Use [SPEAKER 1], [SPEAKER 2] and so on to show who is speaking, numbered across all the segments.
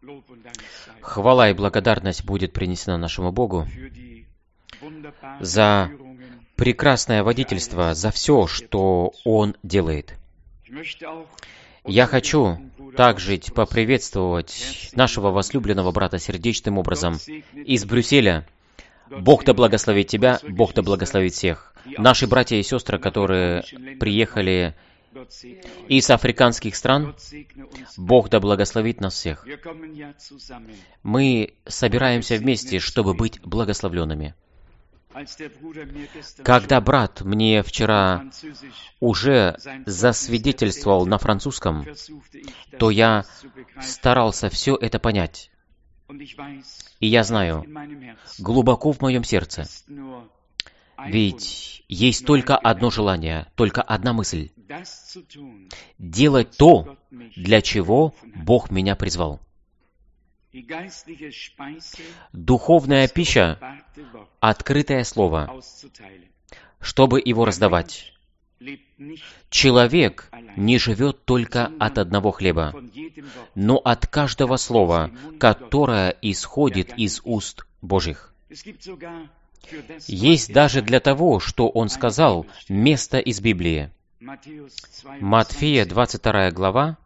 [SPEAKER 1] Хвала и благодарность будет принесена нашему Богу за прекрасное водительство, за все, что Он делает. Я хочу также поприветствовать нашего возлюбленного брата сердечным образом из Брюсселя. Бог да благословит тебя, Бог да благословит всех. Наши братья и сестры, которые приехали из африканских стран, Бог да благословит нас всех. Мы собираемся вместе, чтобы быть благословленными. Когда брат мне вчера уже засвидетельствовал на французском, то я старался все это понять. И я знаю, глубоко в моем сердце, ведь есть только одно желание, только одна мысль — делать то, для чего Бог меня призвал. Духовная пища — открытое слово, чтобы его раздавать. Человек не живет только от одного хлеба, но от каждого слова, которое исходит из уст Божьих. Есть даже для того, что он сказал, место из Библии. Матфея, 22 глава.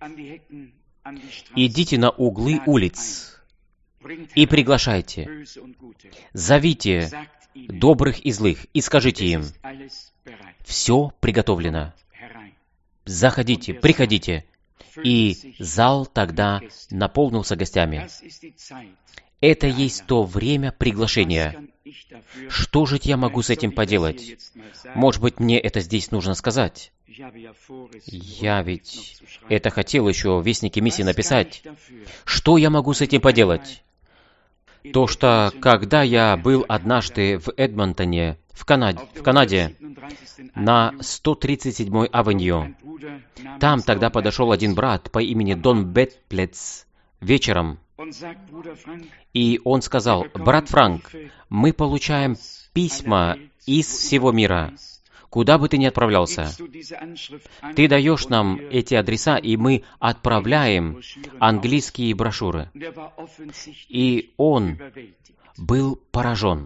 [SPEAKER 1] «Идите на углы улиц и приглашайте, зовите добрых и злых, и скажите им, все приготовлено. Заходите, приходите». И зал тогда наполнился гостями. Это есть то время приглашения. Что же я могу с этим поделать? Может быть, мне это здесь нужно сказать? Я ведь это хотел еще в Вестнике Миссии написать. Что я могу с этим поделать? То, что когда я был однажды в Эдмонтоне, в Канаде, на 137-й авеню, там тогда подошел один брат по имени Дон Бетплец вечером, и он сказал: «Брат Франк, мы получаем письма из всего мира, куда бы ты ни отправлялся. Ты даешь нам эти адреса, и мы отправляем английские брошюры». И он был поражен.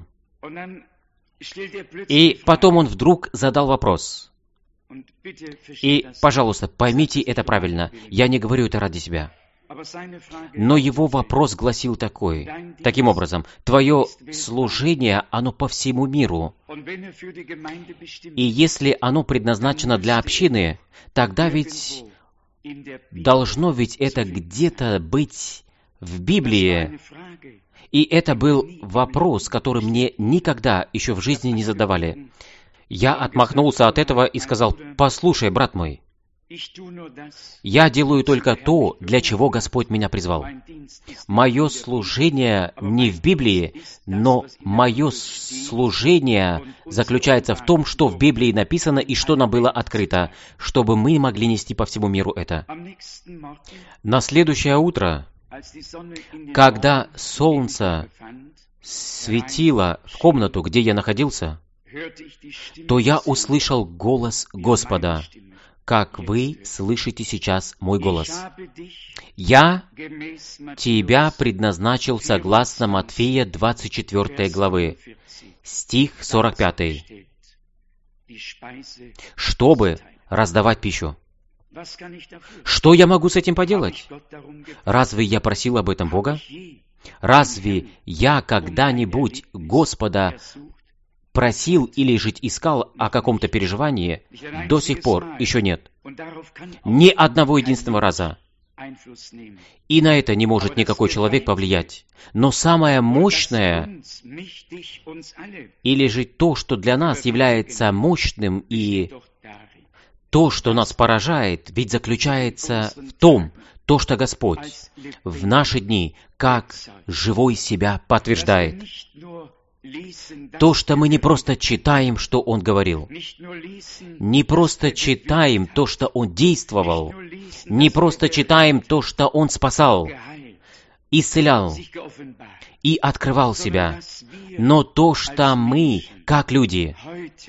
[SPEAKER 1] И потом он вдруг задал вопрос. И, пожалуйста, поймите это правильно, я не говорю это ради себя. Но его вопрос гласил таким образом: «Твое служение, оно по всему миру. И если оно предназначено для общины, тогда ведь должно ведь это где-то быть в Библии». И это был вопрос, который мне никогда еще в жизни не задавали. Я отмахнулся от этого и сказал: «Послушай, брат мой, я делаю только то, для чего Господь меня призвал. Мое служение не в Библии, но мое служение заключается в том, что в Библии написано и что нам было открыто, чтобы мы могли нести по всему миру это». На следующее утро, когда солнце светило в комнату, где я находился, то я услышал голос Господа, как вы слышите сейчас мой голос. «Я тебя предназначил согласно Матфея 24 главы, стих 45, чтобы раздавать пищу». Что я могу с этим поделать? Разве я просил об этом Бога? Разве я когда-нибудь Господа просил или же искал о каком-то переживании? До сих пор еще нет. Ни одного единственного раза. И на это не может никакой человек повлиять. Но самое мощное, или же то, что для нас является мощным, и то, что нас поражает, ведь заключается в том, то, что Господь в наши дни как живой себя подтверждает. То, что мы не просто читаем, что Он говорил, не просто читаем то, что Он действовал, не просто читаем то, что Он спасал, исцелял и открывал себя, но то, что мы, как люди,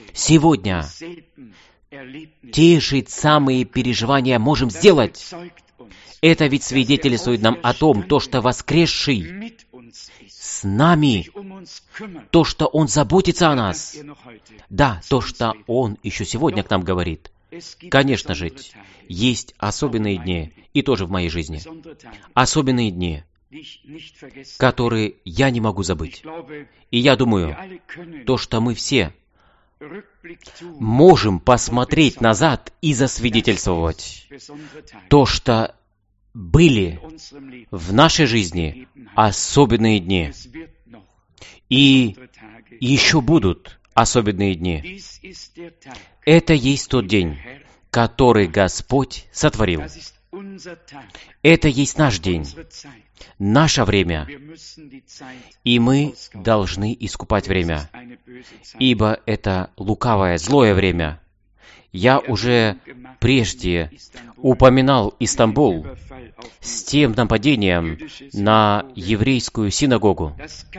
[SPEAKER 1] сегодня те же самые переживания можем сделать, Это ведь свидетельствует нам о том, то, что воскресший с нами, то, что Он заботится о нас. Да, то, что Он еще сегодня к нам говорит. Конечно же, есть особенные дни, и тоже в моей жизни. Особенные дни, которые я не могу забыть. И я думаю, то, что мы все можем посмотреть назад и засвидетельствовать то, что были в нашей жизни особенные дни. И еще будут особенные дни. Это есть тот день, который Господь сотворил. Это есть наш день, наше время, и мы должны искупать время, ибо это лукавое, злое время. Я уже прежде упоминал Истамбул с тем нападением на еврейскую синагогу.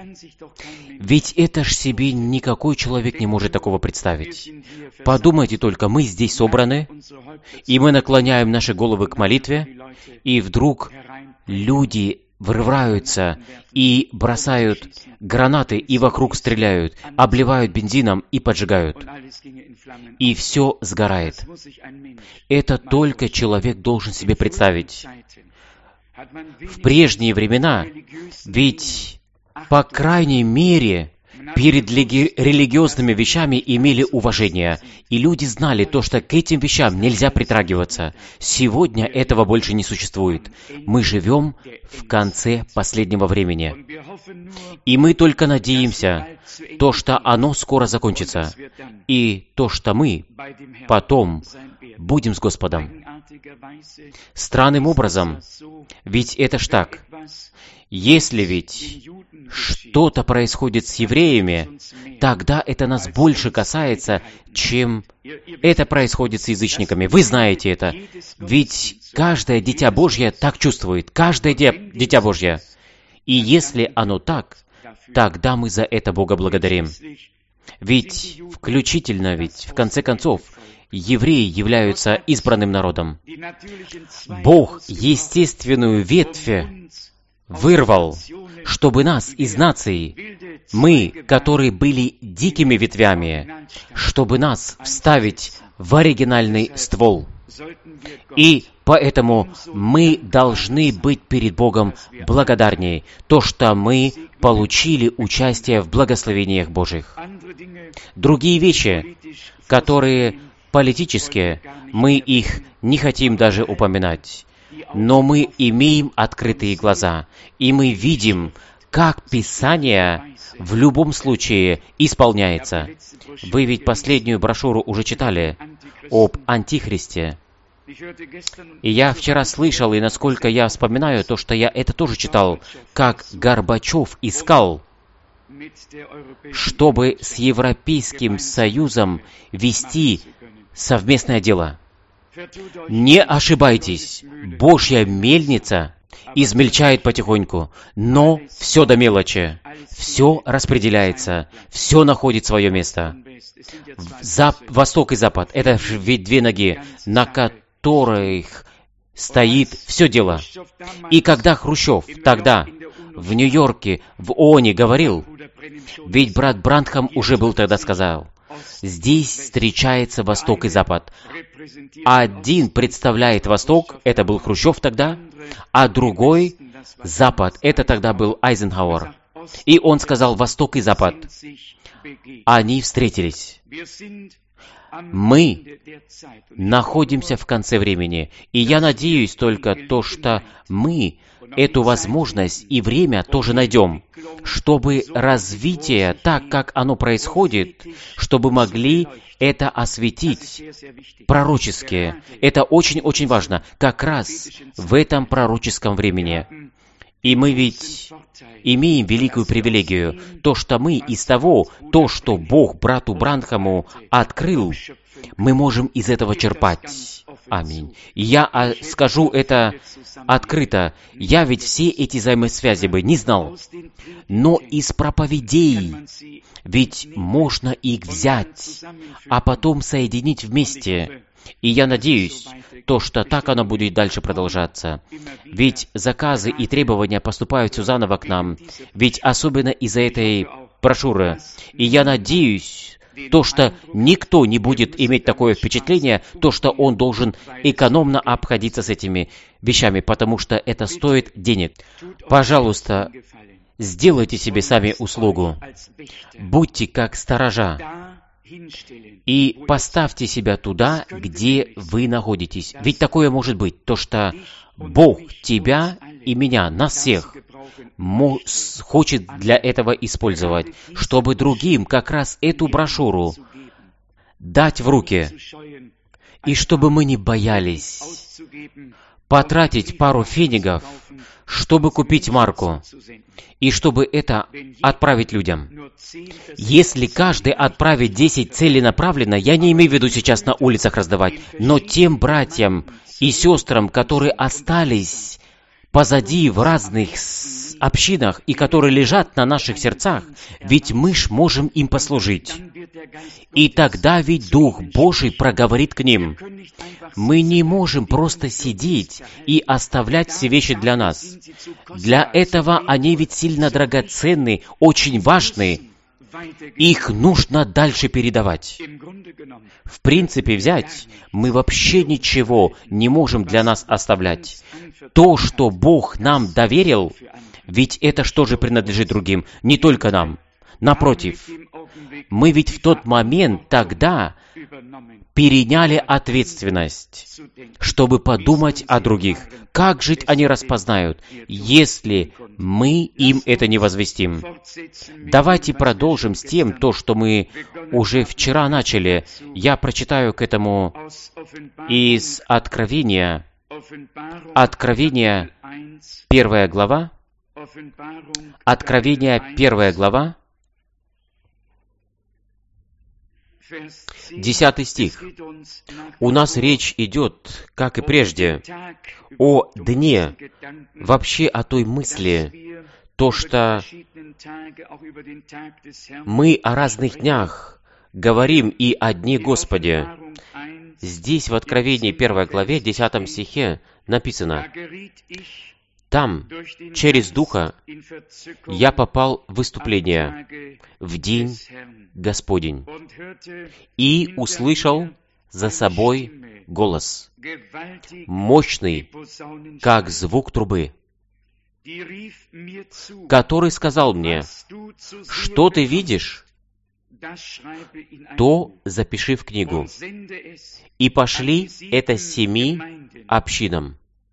[SPEAKER 1] Ведь это ж себе никакой человек не может такого представить. Подумайте только, мы здесь собраны, и мы наклоняем наши головы к молитве, и вдруг люди врываются и бросают гранаты, и вокруг стреляют, обливают бензином и поджигают. И все сгорает. Это только человек должен себе представить. В прежние времена, ведь, по крайней мере, перед религиозными вещами имели уважение, и люди знали то, что к этим вещам нельзя притрагиваться. Сегодня этого больше не существует. Мы живем в конце последнего времени. И мы только надеемся, то, что оно скоро закончится, и то, что мы потом будем с Господом. Странным образом, ведь это ж так. Если ведь что-то происходит с евреями, тогда это нас больше касается, чем это происходит с язычниками. Вы знаете это. Ведь каждое дитя Божье так чувствует. Каждое дитя Божье. И если оно так, тогда мы за это Бога благодарим. Ведь включительно, в конце концов, евреи являются избранным народом. Бог естественную ветвь вырвал, чтобы нас из нации, мы, которые были дикими ветвями, чтобы нас вставить в оригинальный ствол. И поэтому мы должны быть перед Богом благодарнее, то, что мы получили участие в благословениях Божьих. Другие вещи, которые политические, мы их не хотим даже упоминать. Но мы имеем открытые глаза, и мы видим, как Писание в любом случае исполняется. Вы ведь последнюю брошюру уже читали об Антихристе. И я вчера слышал, и насколько я вспоминаю, то, что я это тоже читал, как Горбачев искал, чтобы с Европейским Союзом вести совместное дело. Не ошибайтесь, Божья мельница измельчает потихоньку, но все до мелочи, все распределяется, все находит свое место. Восток и Запад — это ведь две ноги, на которых стоит все дело. И когда Хрущев тогда в Нью-Йорке, в ООНе говорил, ведь брат Брандхам уже был тогда сказал, здесь встречается Восток и Запад. Один представляет Восток, это был Хрущев тогда, а другой — Запад, это тогда был Айзенхауэр. И он сказал, Восток и Запад. Они встретились. Мы находимся в конце времени, и я надеюсь только то, что мы эту возможность и время тоже найдем, чтобы развитие, так как оно происходит, чтобы могли это осветить пророчески. Это очень-очень важно, как раз в этом пророческом времени. И мы ведь имеем великую привилегию, то, что мы из того, то, что Бог брату Брандхаму открыл, мы можем из этого черпать. Аминь. И я скажу это открыто. Я ведь все эти взаимосвязи бы не знал. Но из проповедей ведь можно их взять, а потом соединить вместе. И я надеюсь, что так оно будет дальше продолжаться. Ведь заказы и требования поступают все заново к нам. Ведь особенно из-за этой брошюры. И я надеюсь, что никто не будет иметь такое впечатление, что он должен экономно обходиться с этими вещами, потому что это стоит денег. Пожалуйста, сделайте себе сами услугу. Будьте как сторожа. И поставьте себя туда, где вы находитесь. Ведь такое может быть, что Бог тебя и меня, нас всех, хочет для этого использовать, чтобы другим как раз эту брошюру дать в руки, и чтобы мы не боялись потратить пару фенигов, чтобы купить марку, и чтобы это отправить людям. Если каждый отправит 10 целенаправленно, я не имею в виду сейчас на улицах раздавать, но тем братьям и сестрам, которые остались позади в разных общинах и которые лежат на наших сердцах, ведь мы ж можем им послужить. И тогда ведь Дух Божий проговорит к ним. Мы не можем просто сидеть и оставлять все вещи для нас. Для этого они ведь сильно драгоценны, очень важны. Их нужно дальше передавать. В принципе, взять, мы вообще ничего не можем для нас оставлять. То, что Бог нам доверил, ведь это что же принадлежит другим, не только нам. Напротив, мы ведь в тот момент тогда переняли ответственность, чтобы подумать о других. Как жить они распознают, если мы им это не возвестим? Давайте продолжим с тем, что мы уже вчера начали. Я прочитаю к этому из Откровения, 1 глава, Откровение 1 глава, 10 стих. У нас речь идет, как и прежде, о дне, вообще о той мысли, что мы о разных днях говорим и о дне Господе. Здесь в Откровении 1 главе, 10 стихе написано: «Там, через Духа, я попал в выступление в день Господень и услышал за собой голос, мощный, как звук трубы, который сказал мне: что ты видишь, то запиши в книгу, и пошли это 7 общинам».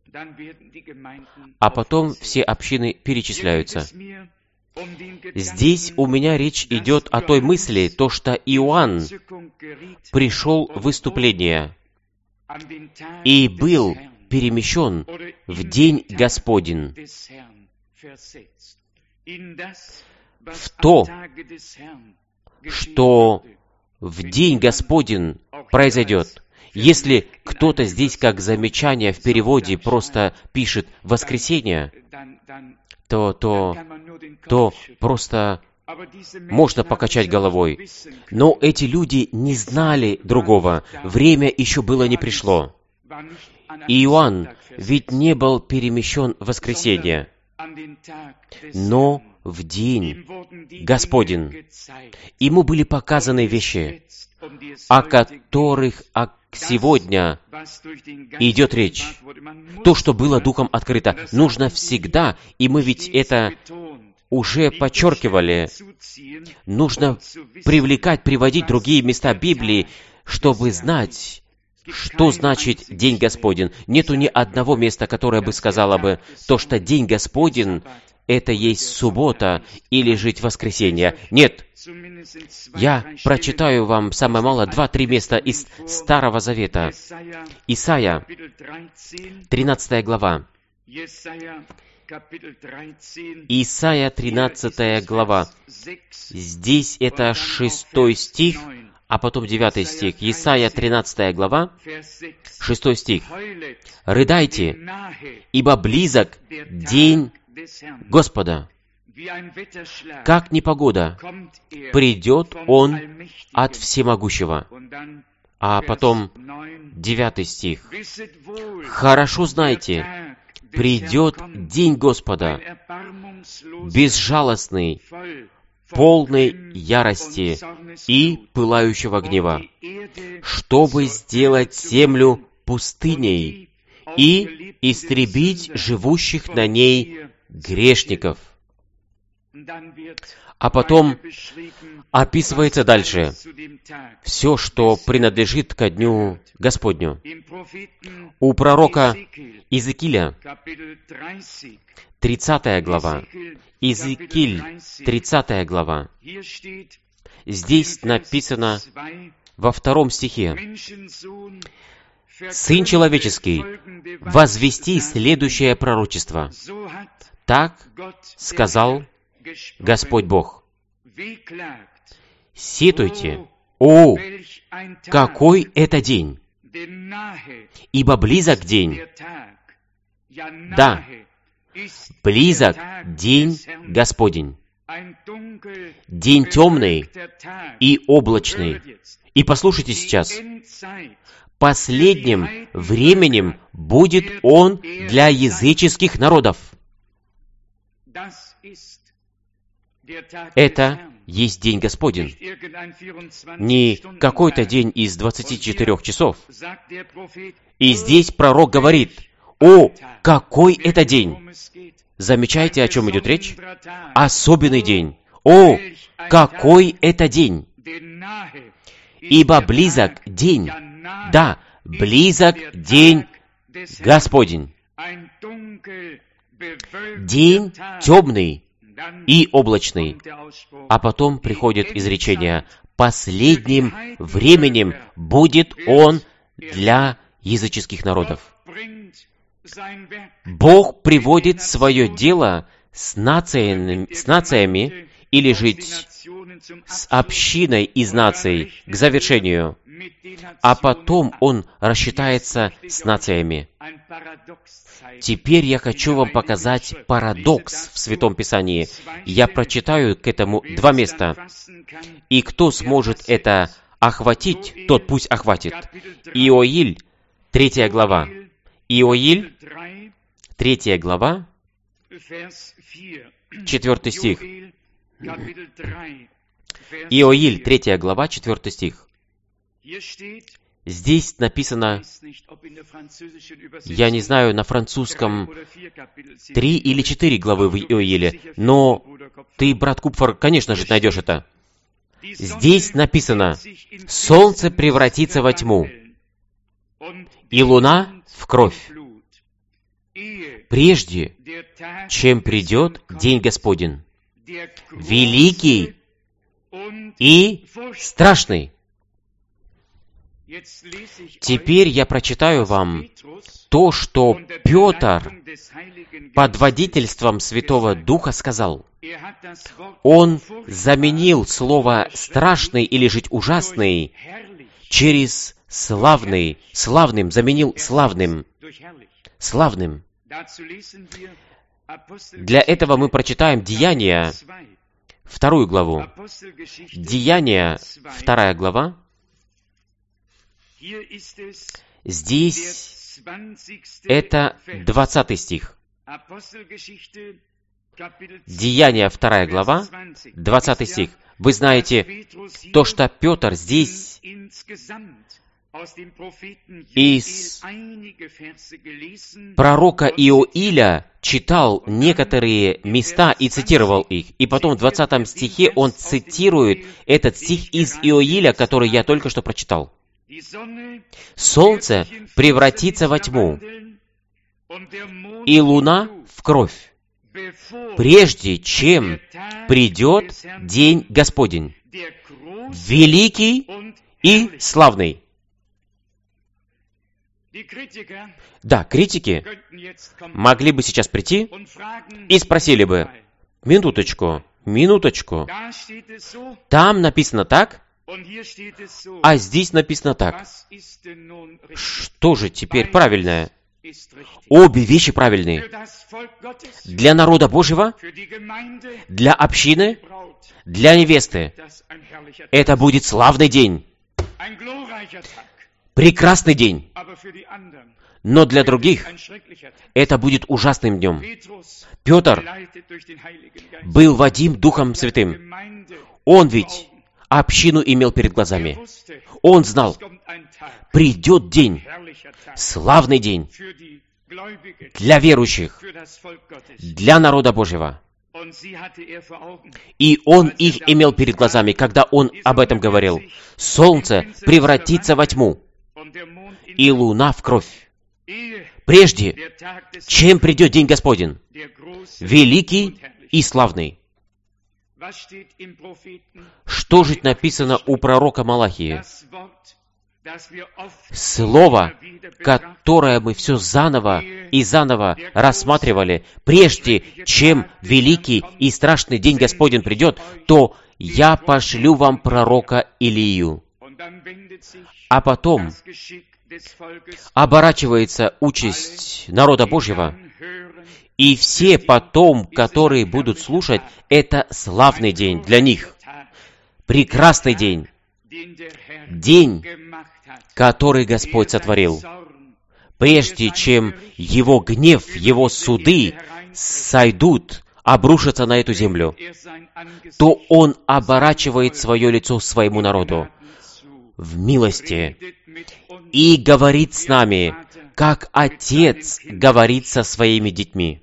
[SPEAKER 1] А потом все общины перечисляются. Здесь у меня речь идет о той мысли, что Иоанн пришел в выступление и был перемещен в день Господень, в то, что в день Господень произойдет. Если кто-то здесь, как замечание в переводе, просто пишет «воскресенье», то просто можно покачать головой. Но эти люди не знали другого. Время еще было не пришло. Иоанн ведь не был перемещен в воскресенье, но в день Господень. Ему были показаны вещи, о которых сегодня идет речь. То, что было Духом открыто, нужно всегда, и мы ведь это уже подчеркивали, нужно привлекать, приводить другие места Библии, чтобы знать, что значит День Господень. Нету ни одного места, которое бы сказало бы, что День Господень — это есть суббота или жить воскресенье. Нет. Я прочитаю вам самое мало 2-3 места из Старого Завета. Исайя, 13 глава. Исайя, 13 глава. Здесь это 6 стих, А потом 9 стих. Исайя 13 глава, 6 стих. «Рыдайте, ибо близок день Господа. Как непогода, придет Он от Всемогущего». А потом 9 стих. «Хорошо знайте, придет день Господа, безжалостный, полной ярости и пылающего гнева, чтобы сделать землю пустыней и истребить живущих на ней грешников». А потом описывается дальше все, что принадлежит ко дню Господню. У пророка Иезекииля, 30 глава, Иезекииль, 30 глава, здесь написано во 2 стихе: «Сын человеческий, возвести следующее пророчество. Так сказал Господь Бог. Сетуйте, о, какой это день! Ибо близок день, да, близок день Господень, день темный и облачный». И послушайте сейчас. «Последним временем будет он для языческих народов». Это есть день Господень. Не какой-то день из 24 часов. И здесь пророк говорит: «О, какой это день!» Замечаете, о чем идет речь? Особенный день. О, какой это день! «Ибо близок день, да, близок день Господень, день темный и облачный». А потом приходит изречение: «Последним временем будет он для языческих народов». Бог приводит свое дело с нациями или жить с общиной из наций к завершению, а потом Он рассчитается с нациями. Теперь я хочу вам показать парадокс в Святом Писании. Я прочитаю к этому 2 места. И кто сможет это охватить, тот пусть охватит. Иоиль, 3 глава. Иоиль, 3 глава, 4 стих. Иоиль, 3 глава, 4 стих. Здесь написано, я не знаю, на французском 3 или 4 главы в Иоиле, но ты, брат Купфер, конечно же, найдешь это. Здесь написано: «Солнце превратится во тьму, и луна в кровь, прежде чем придет день Господень, великий и страшный». Теперь я прочитаю вам то, что Петр под водительством Святого Духа сказал. Он заменил слово «страшный» или жить «ужасный» через «славный». Славным заменил «славным». Славным. Для этого мы прочитаем Деяния, 2 главу. Деяния, 2 глава. Здесь это 20 стих. Деяния, 2 глава, 20 стих. Вы знаете, то, что Петр здесь из пророка Иоиля читал некоторые места и цитировал их. И потом в 20 стихе он цитирует этот стих из Иоиля, который я только что прочитал. «Солнце превратится во тьму, и луна в кровь, прежде чем придет день Господень, великий и славный». Да, критики могли бы сейчас прийти и спросили бы: минуточку, там написано так, А здесь написано так. Что же теперь правильное? Обе вещи правильные. Для народа Божьего, для общины, для невесты. Это будет славный день. Прекрасный день. Но для других это будет ужасным днем. Петр был водим Духом Святым. Он ведь общину имел перед глазами. Он знал, придет день, славный день для верующих, для народа Божьего. И он их имел перед глазами, когда он об этом говорил. Солнце превратится во тьму, и луна в кровь. Прежде, чем придет день Господень, великий и славный. Что же написано у пророка Малахии? Слово, которое мы все заново и заново рассматривали, прежде чем великий и страшный день Господень придет, то «Я пошлю вам пророка Илию». А потом оборачивается участь народа Божьего, и все потом, которые будут слушать, это славный день для них, прекрасный день, день, который Господь сотворил. Прежде чем Его гнев, Его суды сойдут, обрушатся на эту землю, то Он оборачивает свое лицо своему народу в милости и говорит с нами, как Отец говорит со своими детьми.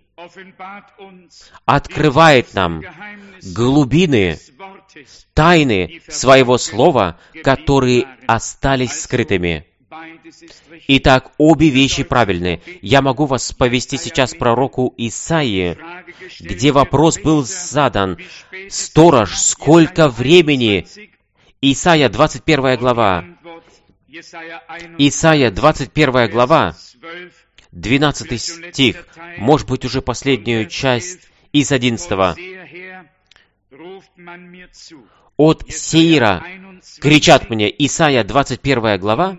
[SPEAKER 1] Открывает нам глубины, тайны своего слова, которые остались скрытыми. Итак, обе вещи правильны. Я могу вас повести сейчас к пророку Исаии, где вопрос был задан. «Сторож, сколько времени?» Исайя, 21 глава. Исайя, 21 глава, 12 стих. Может быть, уже последнюю часть из 11. «От Сеира кричат мне». Исайя, 21 глава,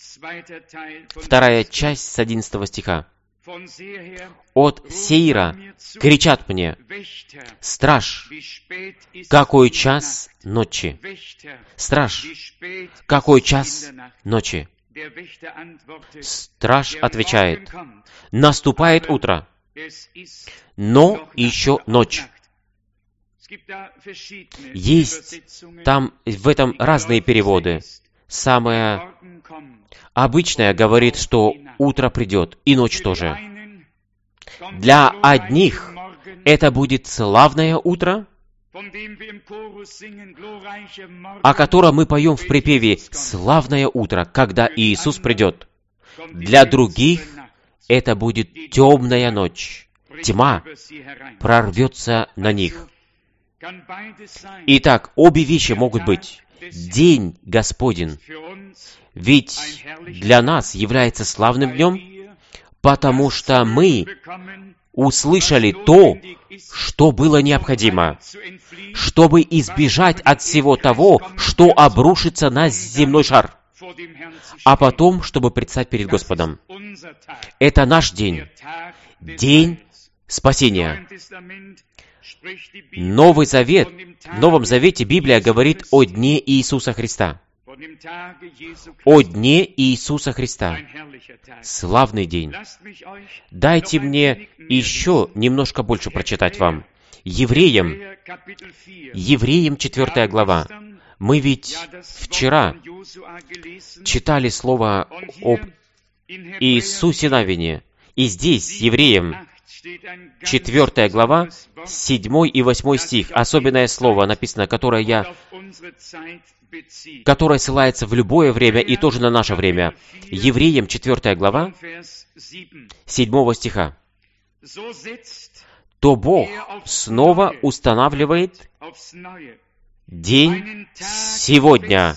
[SPEAKER 1] 2 часть с 11 стиха. «От Сеира кричат мне, страж, какой час ночи? Страж, какой час ночи?» Страж отвечает, наступает утро, но еще ночь. Есть там в этом разные переводы. Самое обычное говорит, что утро придет, и ночь тоже. Для одних это будет славное утро, о котором мы поем в припеве «Славное утро, когда Иисус придет». Для других это будет темная ночь. Тьма прорвется на них. Итак, обе вещи могут быть. День Господень ведь для нас является славным днем, потому что мы услышали то, что было необходимо, чтобы избежать от всего того, что обрушится на земной шар, а потом, чтобы предстать перед Господом. Это наш день, день спасения. В Новом Завете Библия говорит о дне Иисуса Христа. О дне Иисуса Христа. Славный день. Дайте мне еще немножко больше прочитать вам. Евреям 4 глава. Мы ведь вчера читали слово об Иисусе Навине. И здесь, Евреям 4 глава, 7 и 8 стих, особенное слово написано, которое ссылается в любое время и тоже на наше время. Евреям 4 глава, 7 стиха. «То Бог снова устанавливает день сегодня,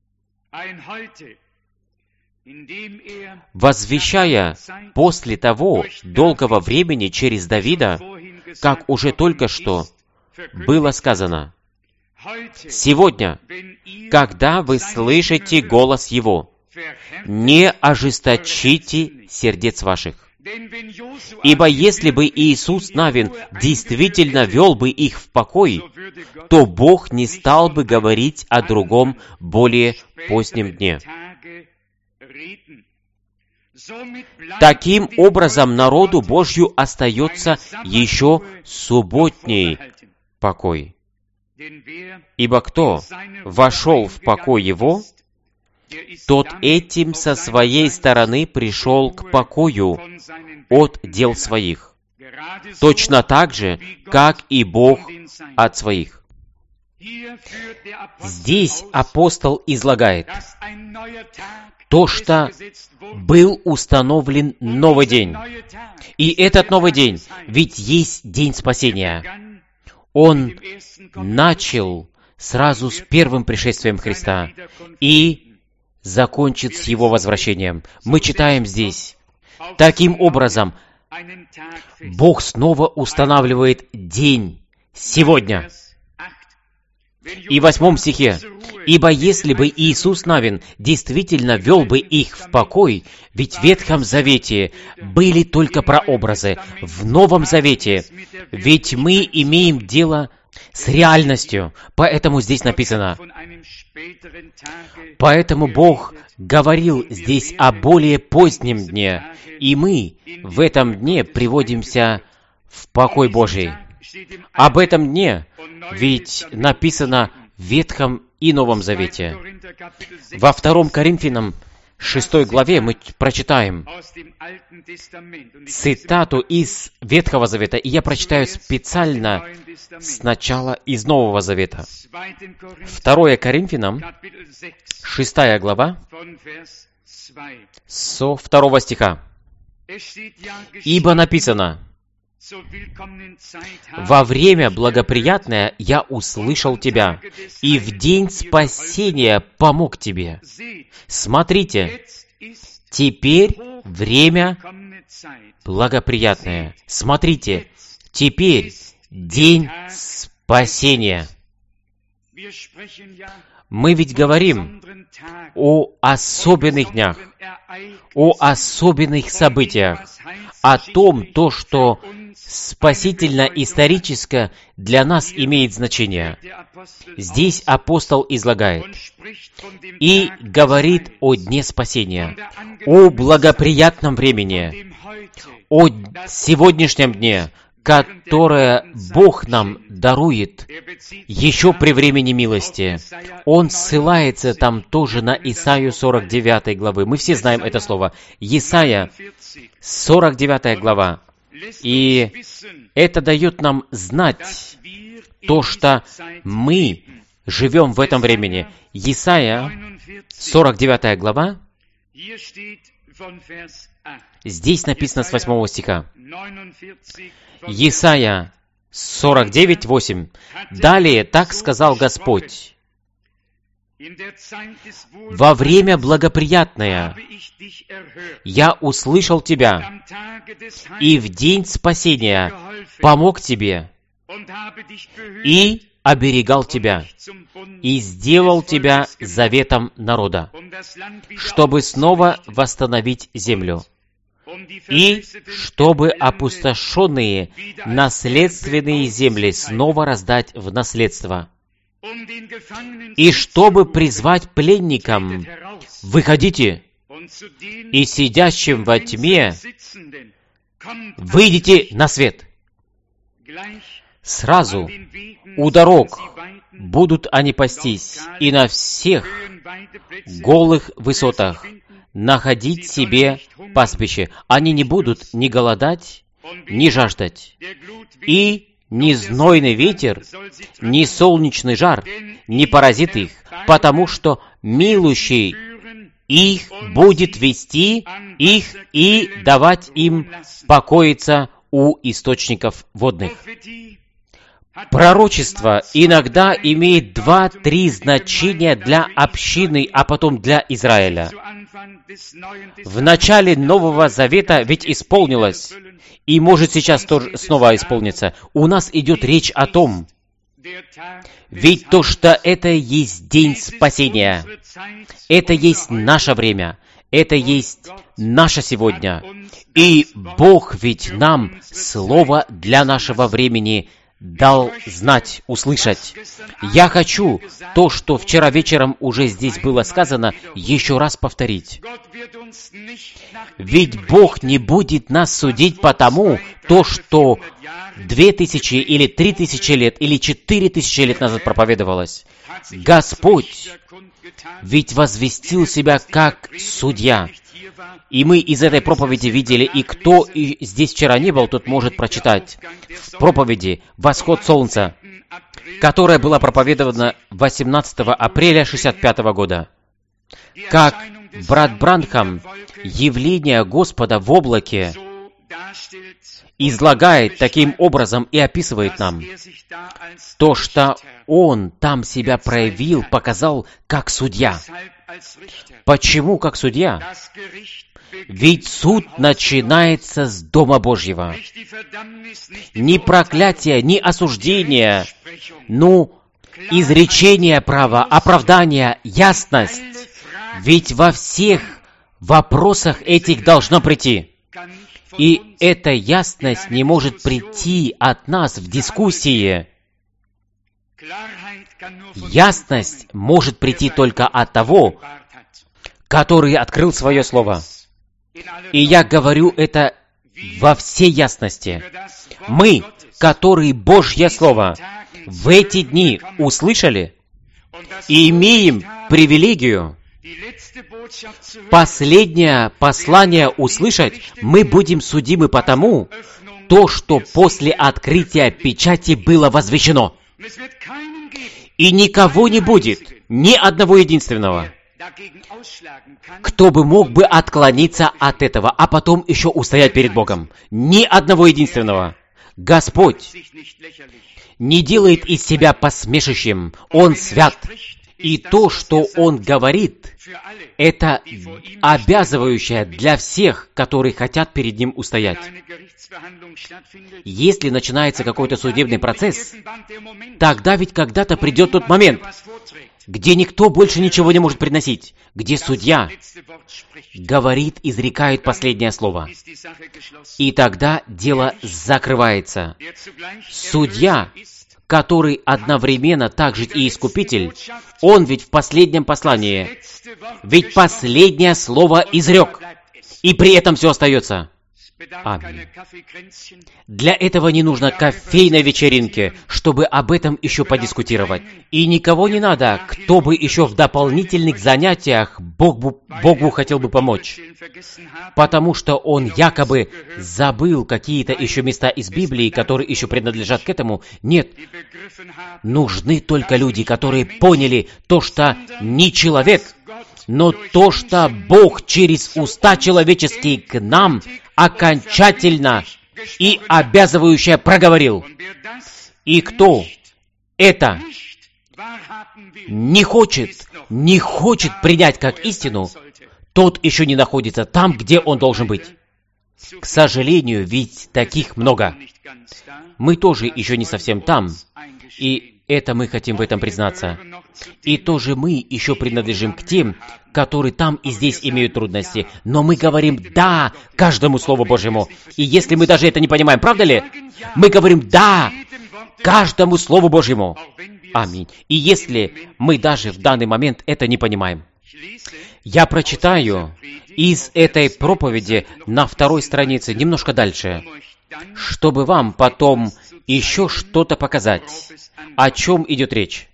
[SPEAKER 1] возвещая после того долгого времени через Давида, как уже только что было сказано, Сегодня, когда вы слышите голос Его, не ожесточите сердец ваших. Ибо если бы Иисус Навин действительно вел бы их в покой, то Бог не стал бы говорить о другом более позднем дне. Таким образом, народу Божью остается еще субботний покой. Ибо кто вошел в покой Его, тот этим со своей стороны пришел к покою от дел своих, точно так же, как и Бог от своих. Здесь апостол излагает то, что был установлен новый день. И этот новый день, ведь есть день спасения. Он начал сразу с первым пришествием Христа и закончит с Его возвращением. Мы читаем здесь. Таким образом, Бог снова устанавливает день сегодня. И в 8 стихе. «Ибо если бы Иисус Навин действительно вел бы их в покой, ведь в Ветхом Завете были только прообразы, в Новом Завете, ведь мы имеем дело с реальностью». Поэтому здесь написано. Поэтому Бог говорил здесь о более позднем дне, и мы в этом дне приводимся в покой Божий. Об этом дне ведь написано в Ветхом и Новом Завете. Во 2 Коринфянам 6 главе мы прочитаем цитату из Ветхого Завета, и я прочитаю специально сначала из Нового Завета. 2 Коринфянам 6 глава со 2 стиха. «Ибо написано: во время благоприятное я услышал тебя, и в день спасения помог тебе. Смотрите, теперь время благоприятное. Смотрите, теперь день спасения». Мы ведь говорим о особенных днях, о особенных событиях, о том, что спасительно-историческое для нас имеет значение. Здесь апостол излагает и говорит о дне спасения, о благоприятном времени, о сегодняшнем дне, которое Бог нам дарует еще при времени милости. Он ссылается там тоже на Исаию 49 главы. Мы все знаем это слово. Исаия 49 глава. И это дает нам знать то, что мы живем в этом времени. Исаия 49 глава. Здесь написано с 8 стиха. Исайя 49, 8. «Далее так сказал Господь: во время благоприятное я услышал тебя, и в день спасения помог тебе, и оберегал тебя, и сделал тебя заветом народа, чтобы снова восстановить землю, и чтобы опустошенные наследственные земли снова раздать в наследство, и чтобы призвать пленникам: выходите, и сидящим во тьме выйдите на свет. Сразу у дорог будут они пастись, и на всех голых высотах находить себе пастбище. Они не будут ни голодать, ни жаждать. И ни знойный ветер, ни солнечный жар не поразит их, потому что милующий их будет вести их и давать им покоиться у источников водных. Пророчество иногда имеет 2-3 значения для общины, а потом для Израиля. В начале Нового Завета ведь исполнилось, и может сейчас тоже снова исполниться. У нас идет речь о том, Ведь то, что это есть день спасения, это есть наше время, это есть наше сегодня. И Бог ведь нам слово для нашего времени дал знать, услышать. Я хочу то, что вчера вечером уже здесь было сказано, еще раз повторить. Ведь Бог не будет нас судить по тому, то, что 2000 или 3000 лет или 4000 лет назад проповедовалось. Господь ведь возвестил себя как судья. И мы из этой проповеди видели, и кто здесь вчера не был, тот может прочитать в проповеди «Восход солнца», которая была проповедована 18 апреля 1965 года. Как брат Бранхам явление Господа в облаке излагает таким образом и описывает нам то, что Он там себя проявил, показал как судья. Почему как судья? Ведь суд начинается с Дома Божьего. Ни проклятие, ни осуждение, изречение права, оправдание, ясность. Ведь во всех вопросах этих должно прийти. И эта ясность не может прийти от нас в дискуссии. Ясность может прийти только от того, который открыл свое слово. И я говорю это во всей ясности. Мы, которые Божье Слово в эти дни услышали и имеем привилегию последнее послание услышать, мы будем судимы потому, то, что после открытия печати было возвещено. И никого не будет, ни одного единственного, кто бы мог бы отклониться от этого, а потом еще устоять перед Богом. Ни одного единственного. Господь не делает из себя посмешищем. Он свят. И то, что Он говорит, это обязывающее для всех, которые хотят перед Ним устоять. Если начинается какой-то судебный процесс, тогда ведь когда-то придет тот момент, где никто больше ничего не может приносить, где судья говорит, изрекает последнее слово. И тогда дело закрывается. Судья, который одновременно также и искупитель, он ведь в последнем послании, ведь последнее слово изрек, и при этом все остается. Аминь. Для этого не нужно кофейной вечеринки, чтобы об этом еще подискутировать. И никого не надо, кто бы еще в дополнительных занятиях Богу хотел бы помочь. Потому что он якобы забыл какие-то еще места из Библии, которые еще принадлежат к этому. Нет. Нужны только люди, которые поняли то, что не человек, но то, что Бог через уста человеческие к нам окончательно и обязывающе проговорил. И кто это не хочет принять как истину, тот еще не находится там, где он должен быть. К сожалению, ведь таких много. Мы тоже еще не совсем там, и это мы хотим в этом признаться. И тоже мы еще принадлежим к тем, которые там и здесь имеют трудности. Но мы говорим «да» каждому Слову Божьему. И если мы даже это не понимаем, правда ли? Мы говорим «да» каждому Слову Божьему. Аминь. И если мы даже в данный момент это не понимаем. Я прочитаю из этой проповеди на 2 странице немножко дальше, чтобы вам потом еще что-то показать, о чем идет речь.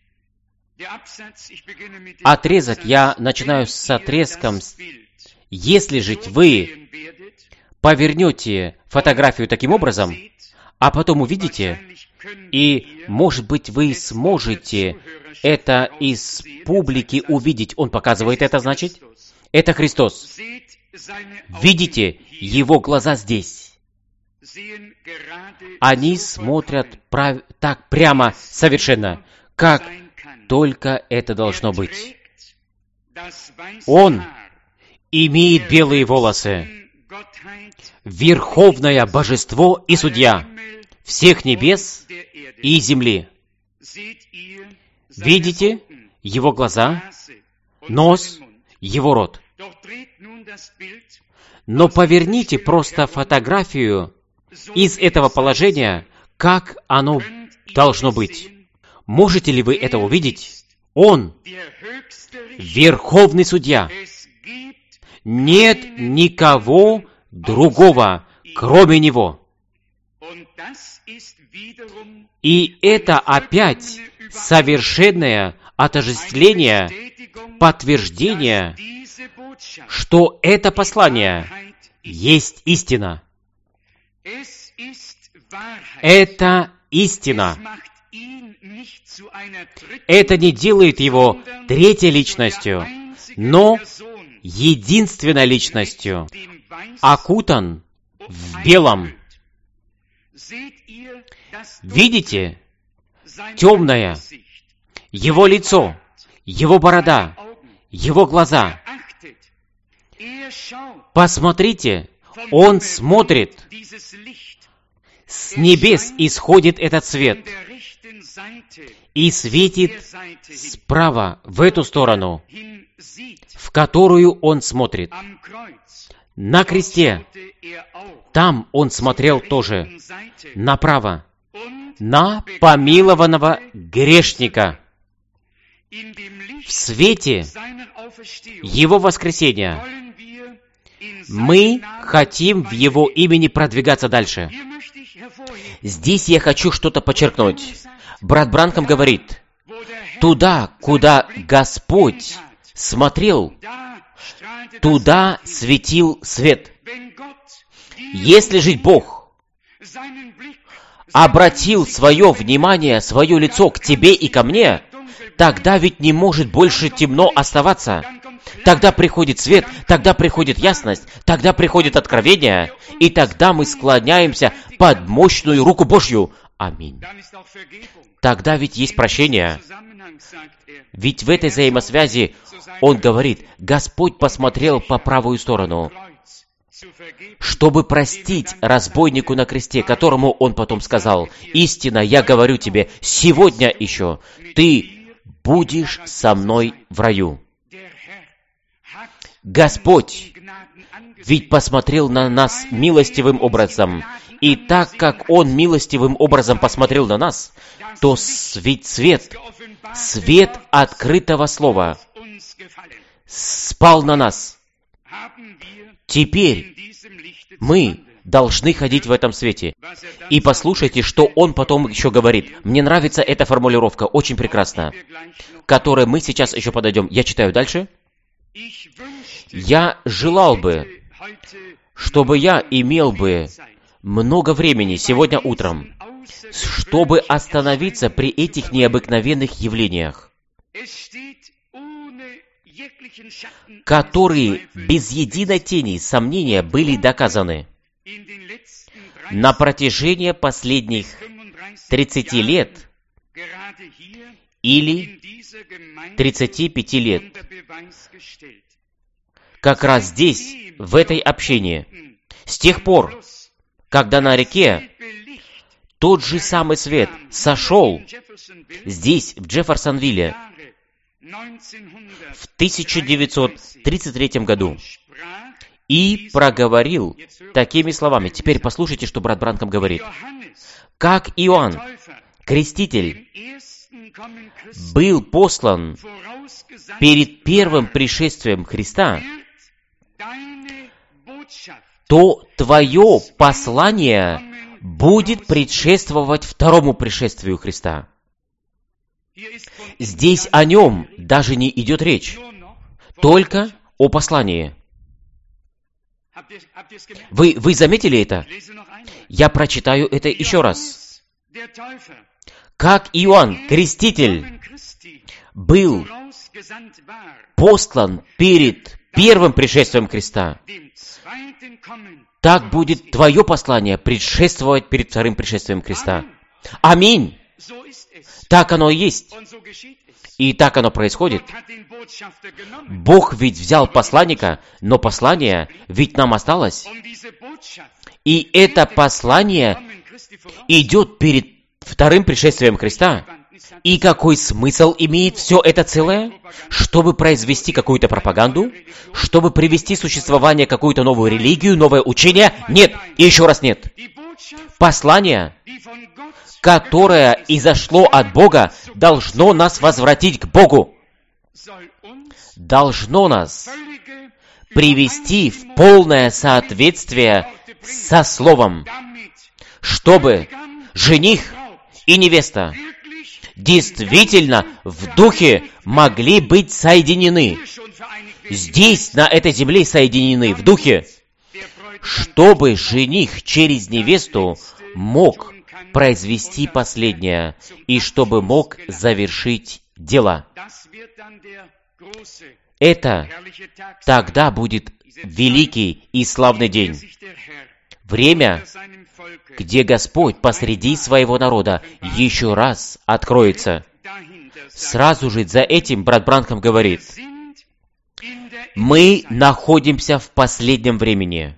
[SPEAKER 1] Отрезок, я начинаю с отрезком. Если же вы повернете фотографию таким образом, а потом увидите, и, может быть, вы сможете это из публики увидеть. Он показывает это, значит? Это Христос. Видите, Его глаза здесь. Они смотрят так прямо совершенно, как только это должно быть. Он имеет белые волосы, верховное божество и судья всех небес и земли. Видите его глаза, нос, его рот. Но поверните просто фотографию из этого положения, как оно должно быть. Можете ли вы это увидеть? Он Верховный Судья. Нет никого другого, кроме Него. И это опять совершенное отождествление, подтверждение, что это послание есть истина. Это истина. Это не делает его третьей личностью, но единственной личностью, окутан в белом. Видите? Темное. Его лицо, его борода, его глаза. Посмотрите, он смотрит. С небес исходит этот свет и светит справа, в эту сторону, в которую он смотрит. На кресте. Там он смотрел тоже. Направо. На помилованного грешника. В свете Его воскресения мы хотим в Его имени продвигаться дальше. Здесь я хочу что-то подчеркнуть. Брат Бранхам говорит, туда, куда Господь смотрел, туда светил свет. Если же Бог обратил свое внимание, свое лицо к тебе и ко мне, тогда ведь не может больше темно оставаться. Тогда приходит свет, тогда приходит ясность, тогда приходит откровение, и тогда мы склоняемся под мощную руку Божью. Аминь. Тогда ведь есть прощение. Ведь в этой взаимосвязи он говорит, Господь посмотрел по правую сторону, чтобы простить разбойнику на кресте, которому он потом сказал, «Истинно, я говорю тебе, сегодня еще ты будешь со мной в раю». Господь ведь посмотрел на нас милостивым образом. И так как Он милостивым образом посмотрел на нас, то ведь свет открытого слова спал на нас. Теперь мы должны ходить в этом свете. И послушайте, что он потом еще говорит. Мне нравится эта формулировка, очень прекрасная, к которой мы сейчас еще подойдем. Я читаю дальше. Я желал бы, чтобы я имел бы много времени сегодня утром, чтобы остановиться при этих необыкновенных явлениях, которые без единой тени сомнения были доказаны на протяжении последних 30 лет или 35 лет. Как раз здесь, в этой общине, с тех пор, когда на реке тот же самый свет сошел здесь, в Джефферсонвилле, в 1933 году, и проговорил такими словами. Теперь послушайте, что брат Бранхам говорит. Как Иоанн, Креститель, был послан перед первым пришествием Христа, то твое послание будет предшествовать второму пришествию Христа. Здесь о нем даже не идет речь, только о послании. Вы заметили это? Я прочитаю это еще раз. Как Иоанн, Креститель, был послан перед первым пришествием Христа, так будет твое послание предшествовать перед вторым пришествием Христа. Аминь! Так оно и есть. И так оно происходит. Бог ведь взял посланника, но послание ведь нам осталось. И это послание идет перед вторым пришествием Христа. И какой смысл имеет все это целое? Чтобы произвести какую-то пропаганду? Чтобы привести в существование какую-то новую религию, новое учение? Нет, и еще раз нет. Послание, которое изошло от Бога, должно нас возвратить к Богу. Должно нас привести в полное соответствие со Словом, чтобы жених и невеста действительно в духе могли быть соединены. Здесь, на этой земле, соединены в духе, чтобы жених через невесту мог произвести последнее, и чтобы мог завершить дело. Это тогда будет великий и славный день. Время, где Господь посреди своего народа еще раз откроется. Сразу же за этим брат Бранхам говорит: мы находимся в последнем времени.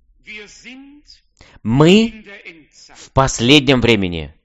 [SPEAKER 1] Мы в последнем времени.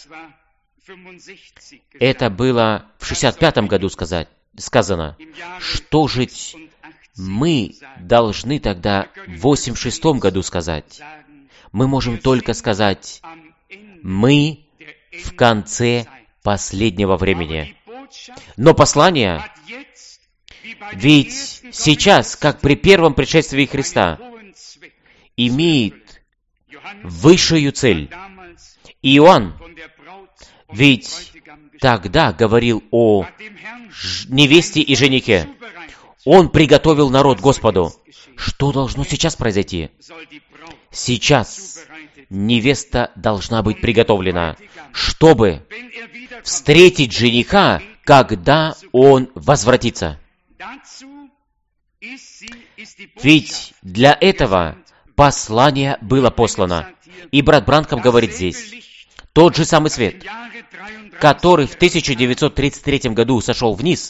[SPEAKER 1] Это было в 65-м году сказано. Что же мы должны тогда в 86-м году сказать? Мы можем только сказать: мы в конце последнего времени. Но послание, ведь сейчас, как при первом пришествии Христа, имеет высшую цель. Иоанн ведь тогда говорил о невесте и женихе. Он приготовил народ Господу. Что должно сейчас произойти? Сейчас невеста должна быть приготовлена, чтобы встретить жениха, когда он возвратится. Ведь для этого послание было послано. И брат Бранхам говорит здесь: тот же самый свет, который в 1933 году сошел вниз,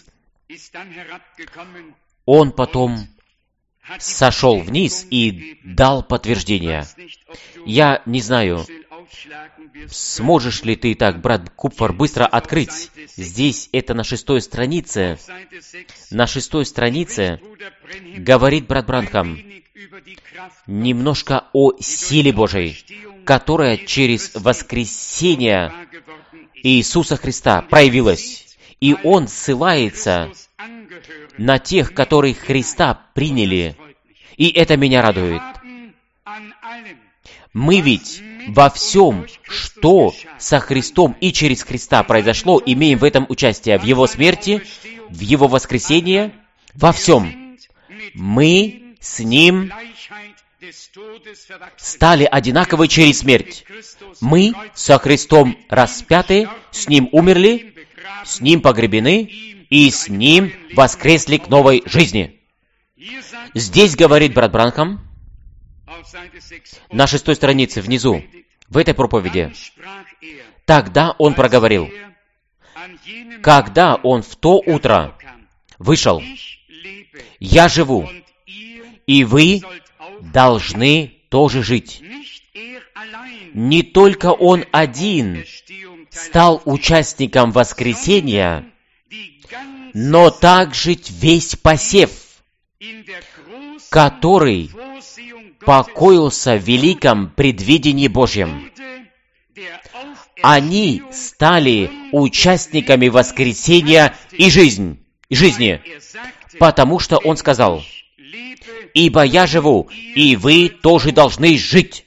[SPEAKER 1] он потом сошел вниз и дал подтверждение. Я не знаю, сможешь ли ты так, брат Купфер, быстро открыть. Здесь это на 6-й странице. На 6-й странице говорит брат Бранхам немножко о силе Божией, которая через воскресение Иисуса Христа проявилась. И он ссылается на тех, которые Христа приняли. И это меня радует. Мы ведь во всем, что со Христом и через Христа произошло, имеем в этом участие. В Его смерти, в Его воскресении, во всем. Мы с Ним стали одинаковы через смерть. Мы со Христом распяты, с Ним умерли, с Ним погребены, и с Ним воскресли к новой жизни. Здесь говорит брат Бранхам, на 6-й странице внизу, в этой проповеди, тогда он проговорил, когда он в то утро вышел: «Я живу, и вы должны тоже жить». Не только он один стал участником воскресения, но также весь посев, который покоился в великом предвидении Божьем. Они стали участниками воскресения и жизни, потому что он сказал: «Ибо я живу, и вы тоже должны жить».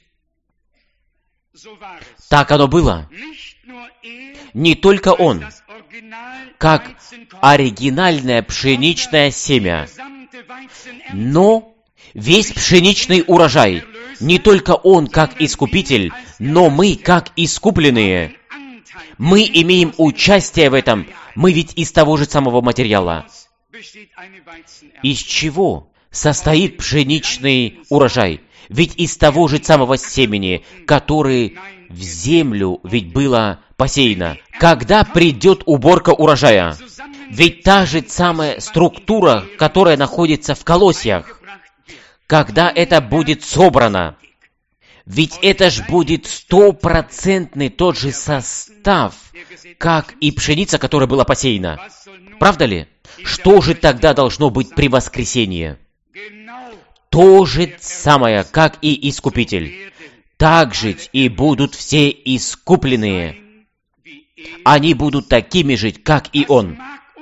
[SPEAKER 1] Так оно было. Не только он, как оригинальное пшеничное семя, но весь пшеничный урожай. Не только он, как искупитель, но мы, как искупленные. Мы имеем участие в этом. Мы ведь из того же самого материала. Из чего состоит пшеничный урожай? Ведь из того же самого семени, который в землю ведь было посеяно. Когда придет уборка урожая? Ведь та же самая структура, которая находится в колосьях, когда это будет собрано, Ведь это ж будет 100% тот же состав, как и пшеница, которая была посеяна. Правда ли? Что же тогда должно быть при воскресении? То же самое, как и Искупитель. Так жить и будут все искупленные. Они будут такими жить, как и Он.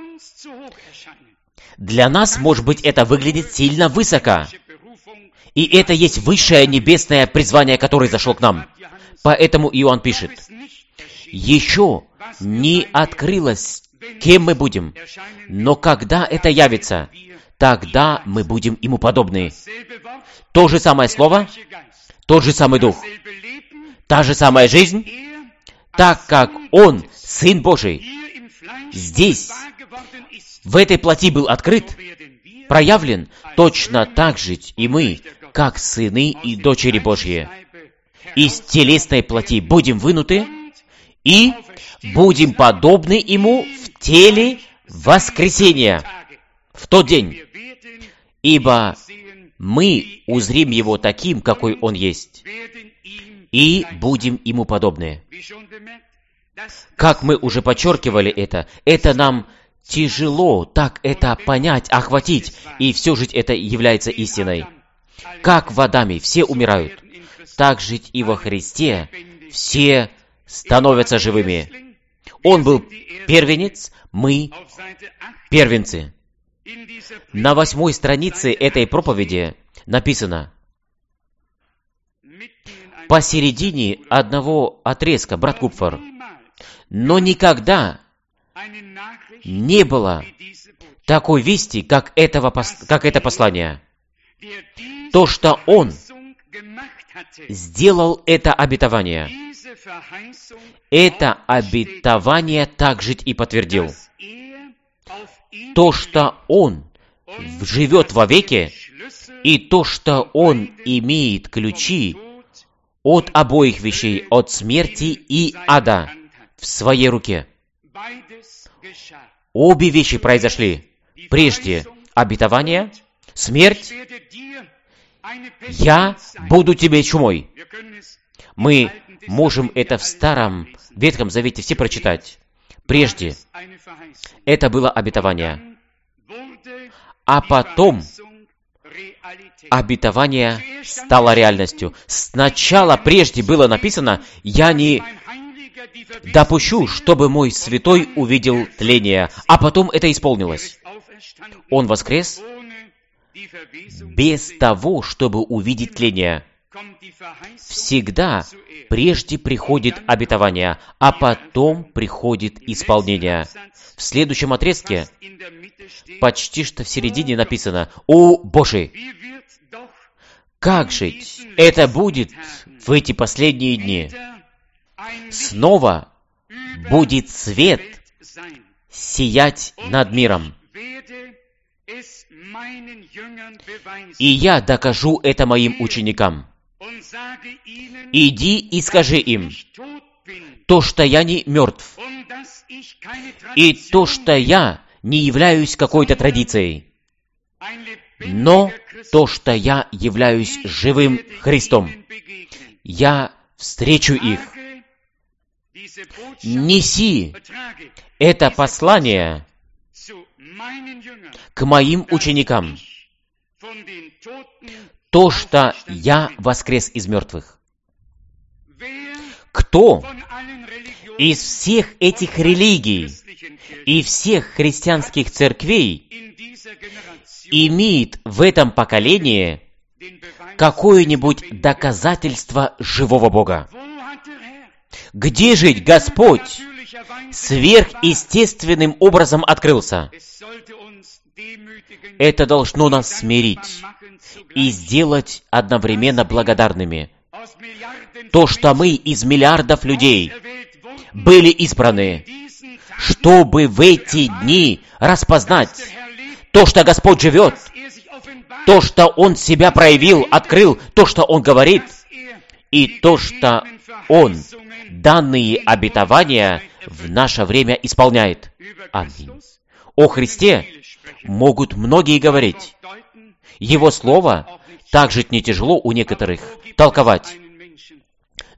[SPEAKER 1] Для нас, может быть, это выглядит сильно высоко. И это есть высшее небесное призвание, которое зашло к нам. Поэтому Иоанн пишет, «Еще не открылось, кем мы будем, но когда это явится, тогда мы будем Ему подобны». То же самое Слово, тот же самый Дух, та же самая жизнь, так как Он, Сын Божий, здесь, в этой плоти был открыт, проявлен, точно так же и мы, как сыны и дочери Божьи, из телесной плоти будем вынуты и будем подобны Ему в теле воскресения, в тот день, ибо мы узрим Его таким, какой Он есть, и будем Ему подобны. Как мы уже подчеркивали это нам тяжело так это понять, охватить, и все же это является истиной. Как в Адаме все умирают, так жить и во Христе все становятся живыми. Он был первенец, мы первенцы. На 8 странице этой проповеди написано: посередине одного отрезка, брат Купфер, но никогда не было такой вести, как это послание. То, что Он сделал это обетование также и подтвердил. То, что Он живет вовеки, и то, что Он имеет ключи от обоих вещей, от смерти и ада, в своей руке. Обе вещи произошли. Прежде обетование, смерть. «Я буду тебе чумой». Мы можем это в Старом Ветхом Завете все прочитать. Прежде это было обетование. А потом обетование стало реальностью. Сначала прежде было написано: «Я не допущу, чтобы мой святой увидел тление». А потом это исполнилось. Он воскрес без того, чтобы увидеть тление. Всегда прежде приходит обетование, а потом приходит исполнение. В следующем отрезке, почти что в середине написано: «О Боже, как жить это будет в эти последние дни? Снова будет свет сиять над миром. И я докажу это моим ученикам. Иди и скажи им то, что я не мертв, и то, что я не являюсь какой-то традицией, но то, что я являюсь живым Христом. Я встречу их. Неси это послание к моим ученикам, то, что я воскрес из мертвых». Кто из всех этих религий и всех христианских церквей имеет в этом поколении какое-нибудь доказательство живого Бога? Где же Господь сверхъестественным образом открылся? Это должно нас смирить и сделать одновременно благодарными. То, что мы из миллиардов людей были избраны, чтобы в эти дни распознать то, что Господь живет, то, что Он себя проявил, открыл, то, что Он говорит, и то, что Он данные обетования в наше время исполняет. Аминь. О Христе могут многие говорить. Его Слово также не тяжело у некоторых толковать.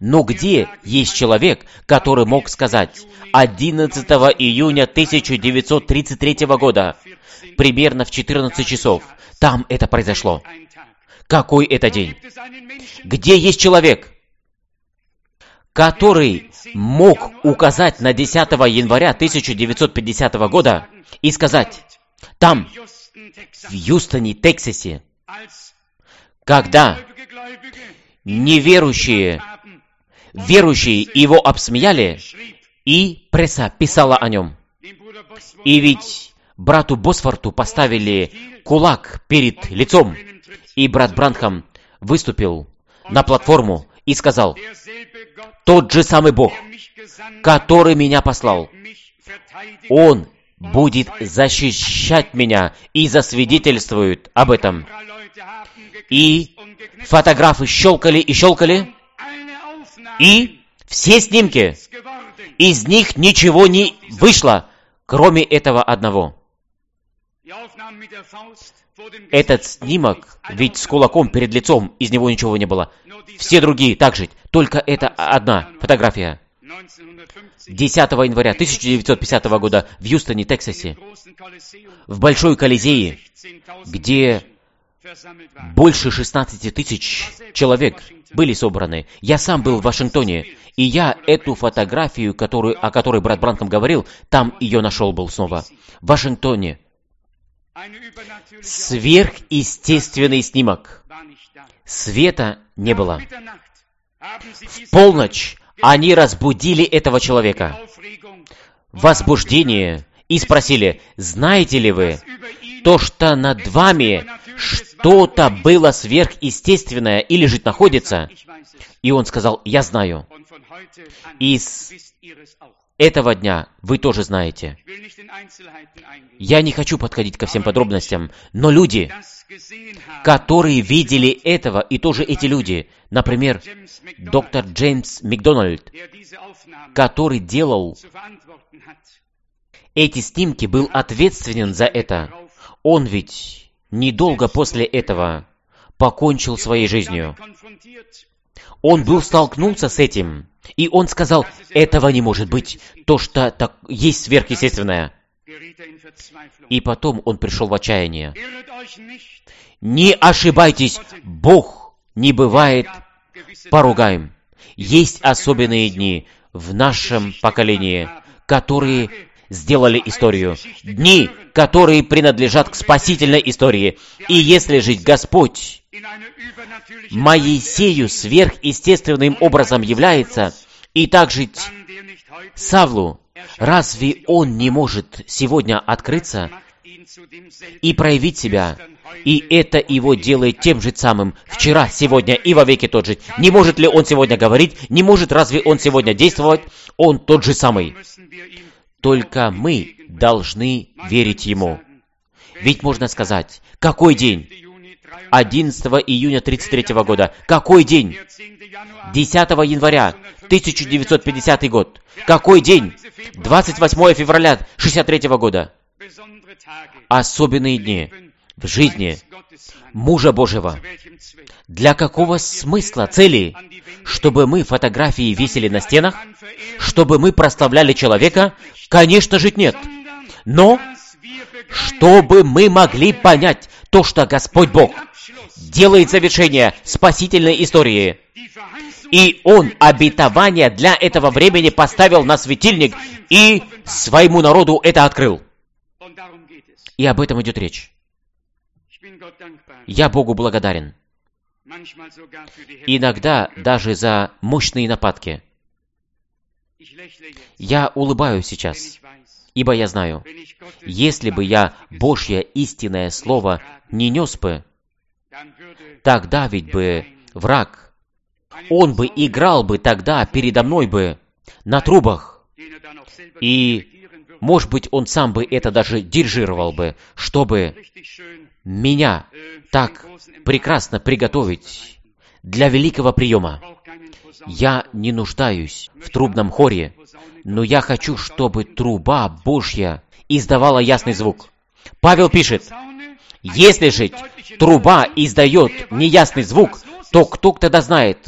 [SPEAKER 1] Но где есть человек, который мог сказать 11 июня 1933 года, примерно в 14 часов, там это произошло? Какой это день? Где есть человек, который мог указать на 10 января 1950 года и сказать, там, в Хьюстоне, Техасе, когда неверующие, верующие его обсмеяли, и пресса писала о нем. И ведь брату Босфорту поставили кулак перед лицом, и брат Бранхам выступил на платформу и сказал, тот же самый Бог, который меня послал, Он будет защищать меня и засвидетельствует об этом. И фотографы щелкали и щелкали, и все снимки, из них ничего не вышло, кроме этого одного. Этот снимок, ведь с кулаком перед лицом, из него ничего не было. Все другие также, только это одна фотография. 10 января 1950 года в Хьюстоне, Техасе, в Большой Колизее, где больше 16 тысяч человек были собраны. Я сам был в Вашингтоне, и я эту фотографию, о которой брат Бранхам говорил, там ее нашел был снова. В Вашингтоне сверхъестественный снимок. Света не было. В полночь они разбудили этого человека. Возбуждение. И спросили, знаете ли вы, то, что над вами что-то было сверхъестественное или же находится? И он сказал, я знаю. И с этого дня вы тоже знаете. Я не хочу подходить ко всем подробностям, но люди, которые видели этого, и тоже эти люди, например, доктор Джеймс Макдональд, который делал эти снимки, был ответственен за это. Он ведь недолго после этого покончил своей жизнью. Он столкнулся с этим, и он сказал, этого не может быть, то, что есть сверхъестественное. И потом он пришел в отчаяние. Не ошибайтесь, Бог не бывает поругаем. Есть особенные дни в нашем поколении, которые сделали историю. Дни, которые принадлежат к спасительной истории. И если жить Господь Моисею сверхъестественным образом является, и так жить Савлу, разве он не может сегодня открыться и проявить себя? И это его делает тем же самым вчера, сегодня и во веки тот же. Не может ли он сегодня говорить? Не может разве он сегодня действовать? Он тот же самый. Только мы должны верить ему. Ведь можно сказать, какой день? 11 июня 1933 года. Какой день? 10 января 1950 год. Какой день? 28 февраля 1963 года. Особенные дни в жизни мужа Божьего. Для какого смысла, цели? Чтобы мы фотографии висели на стенах? Чтобы мы прославляли человека? Конечно же нет. Но, чтобы мы могли понять то, что Господь Бог делает завершение спасительной истории. И Он обетование для этого времени поставил на светильник и своему народу это открыл. И об этом идет речь. Я Богу благодарен. Иногда даже за мощные нападки. Я улыбаюсь сейчас, ибо я знаю, если бы я Божье истинное Слово не нес бы, тогда ведь бы враг, он бы играл бы тогда передо мной бы на трубах, и, может быть, он сам бы это даже дирижировал бы, чтобы меня так прекрасно приготовить для великого приема. Я не нуждаюсь в трубном хоре, но я хочу, чтобы труба Божья издавала ясный звук. Павел пишет, если же труба издает неясный звук, то кто тогда знает,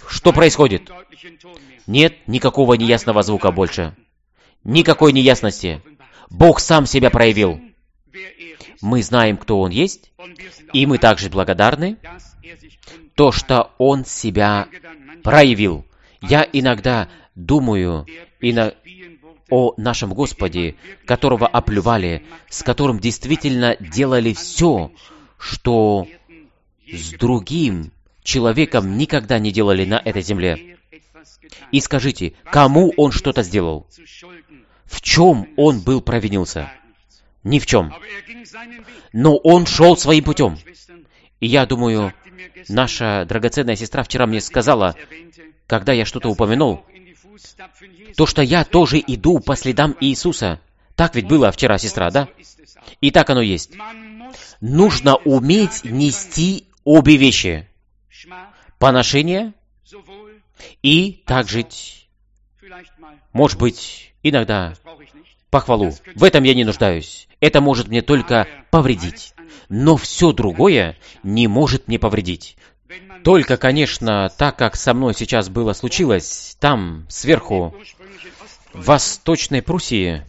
[SPEAKER 1] Что происходит? Нет никакого неясного звука больше. Никакой неясности. Бог сам себя проявил. Мы знаем, кто Он есть, и мы также благодарны, то, что Он себя проявил. Я иногда думаю о нашем Господе, которого оплювали, с которым действительно делали все, что с другим человеком никогда не делали на этой земле. И скажите, кому Он что-то сделал? В чем Он был провинился? Ни в чем. Но Он шел своим путем. И я думаю, наша драгоценная сестра вчера мне сказала, когда я что-то упомянул, то, что я тоже иду по следам Иисуса. Так ведь было вчера, сестра, да? И так оно есть. Нужно уметь нести обе вещи. Поношение и также, может быть, иногда похвалу. В этом я не нуждаюсь. Это может мне только повредить. Но все другое не может мне повредить. Только, конечно, так как со мной сейчас случилось, там, сверху, в Восточной Пруссии,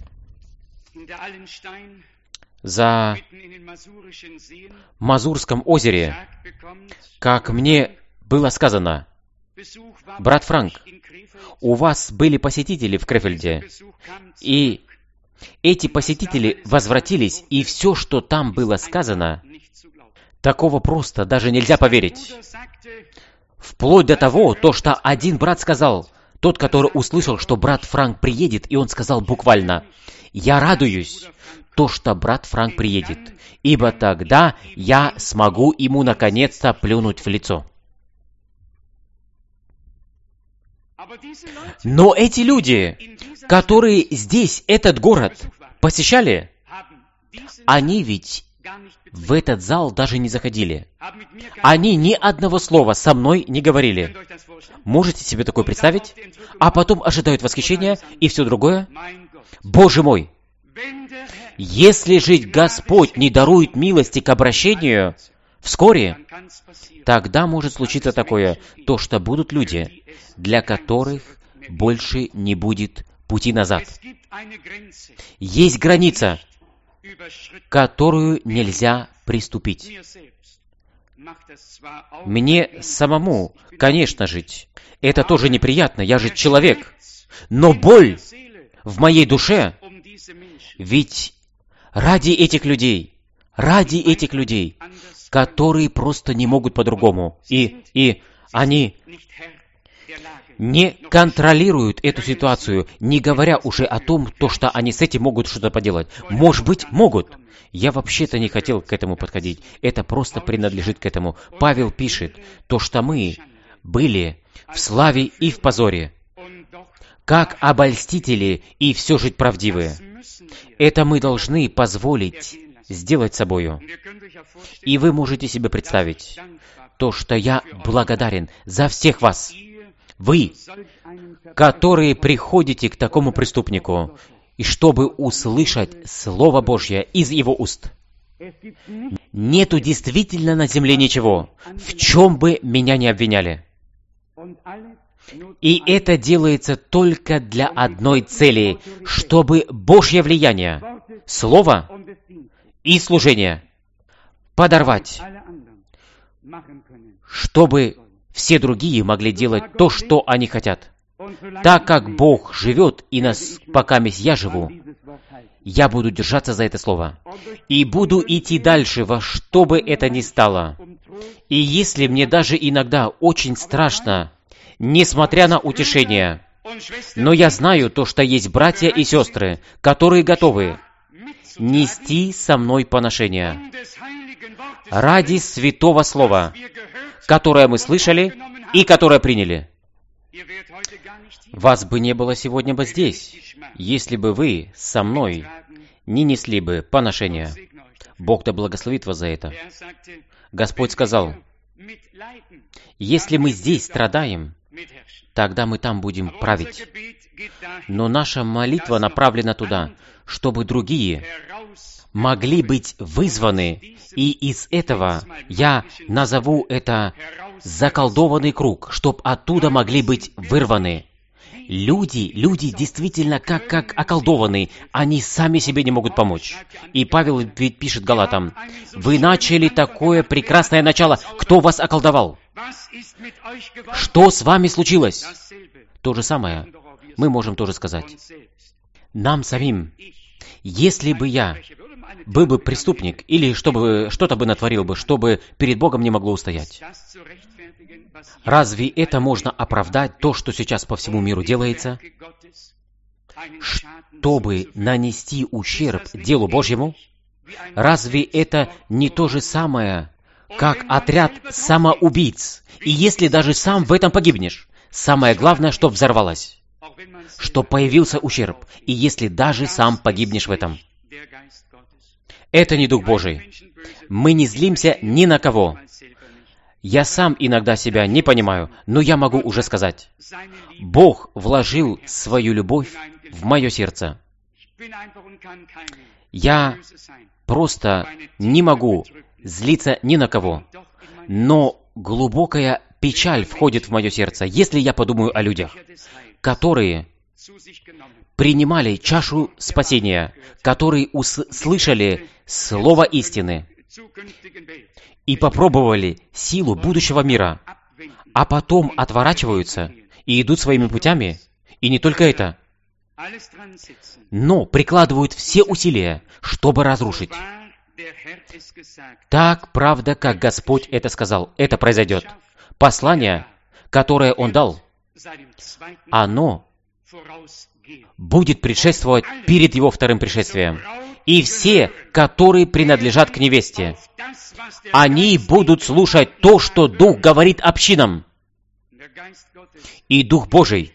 [SPEAKER 1] за Мазурском озере, как мне было сказано, брат Франк, у вас были посетители в Крефельде, и эти посетители возвратились, и все, что там было сказано, такого просто даже нельзя поверить. Вплоть до того, что один брат сказал, тот, который услышал, что брат Франк приедет, и он сказал буквально, «Я радуюсь, что брат Франк приедет, ибо тогда я смогу ему наконец-то плюнуть в лицо». Но эти люди, которые здесь, этот город, посещали, они ведь в этот зал даже не заходили. Они ни одного слова со мной не говорили. Можете себе такое представить? А потом ожидают восхищения и все другое? Боже мой! Если же Господь не дарует милости к обращению вскоре, тогда может случиться такое, что будут люди, для которых больше не будет пути назад. Есть граница, которую нельзя приступить. Мне самому, конечно, жить. Это тоже неприятно, я же человек. Но боль в моей душе, ведь ради этих людей, которые просто не могут по-другому, и они не контролируют эту ситуацию, не говоря уже о том, что они с этим могут что-то поделать. Может быть, могут. Я вообще-то не хотел к этому подходить. Это просто принадлежит к этому. Павел пишет, что мы были в славе и в позоре, как обольстители и все же правдивые. Это мы должны позволить сделать собою. И вы можете себе представить, что я благодарен за всех вас. Вы, которые приходите к такому преступнику, и чтобы услышать Слово Божье из его уст. Нету действительно на земле ничего, в чем бы меня не обвиняли. И это делается только для одной цели, чтобы Божье влияние, Слово и служение подорвать, чтобы все другие могли делать то, что они хотят. Так как Бог живет, и пока я живу, я буду держаться за это слово. И буду идти дальше, во что бы это ни стало. И если мне даже иногда очень страшно, несмотря на утешение, но я знаю что есть братья и сестры, которые готовы нести со мной поношение ради святого слова, которое мы слышали и которое приняли. Вас бы не было сегодня бы здесь, если бы вы со мной не несли бы поношения. Бог да благословит вас за это. Господь сказал, если мы здесь страдаем, тогда мы там будем править. Но наша молитва направлена туда, чтобы другие могли быть вызваны, и из этого я назову это заколдованный круг, чтоб оттуда могли быть вырваны. Люди действительно как околдованные, они сами себе не могут помочь. И Павел ведь пишет Галатам: «Вы начали такое прекрасное начало, кто вас околдовал? Что с вами случилось?» То же самое мы можем тоже сказать. Нам самим. Если бы я был бы преступник, или что-то бы натворил бы, чтобы перед Богом не могло устоять, разве это можно оправдать, то, что сейчас по всему миру делается, чтобы нанести ущерб делу Божьему? Разве это не то же самое, как отряд самоубийц? И если даже сам в этом погибнешь, самое главное, что взорвалось, что появился ущерб, и если даже сам погибнешь в этом. Это не Дух Божий. Мы не злимся ни на кого. Я сам иногда себя не понимаю, но я могу уже сказать: Бог вложил свою любовь в мое сердце. Я просто не могу злиться ни на кого, но глубокая печаль входит в мое сердце, если я подумаю о людях, которые принимали чашу спасения, которые услышали слово истины и попробовали силу будущего мира, а потом отворачиваются и идут своими путями, и не только это, но прикладывают все усилия, чтобы разрушить. Так, правда, как Господь это сказал, это произойдет. Послание, которое Он дал, оно будет предшествовать перед Его вторым пришествием. И все, которые принадлежат к невесте, они будут слушать то, что Дух говорит общинам. И Дух Божий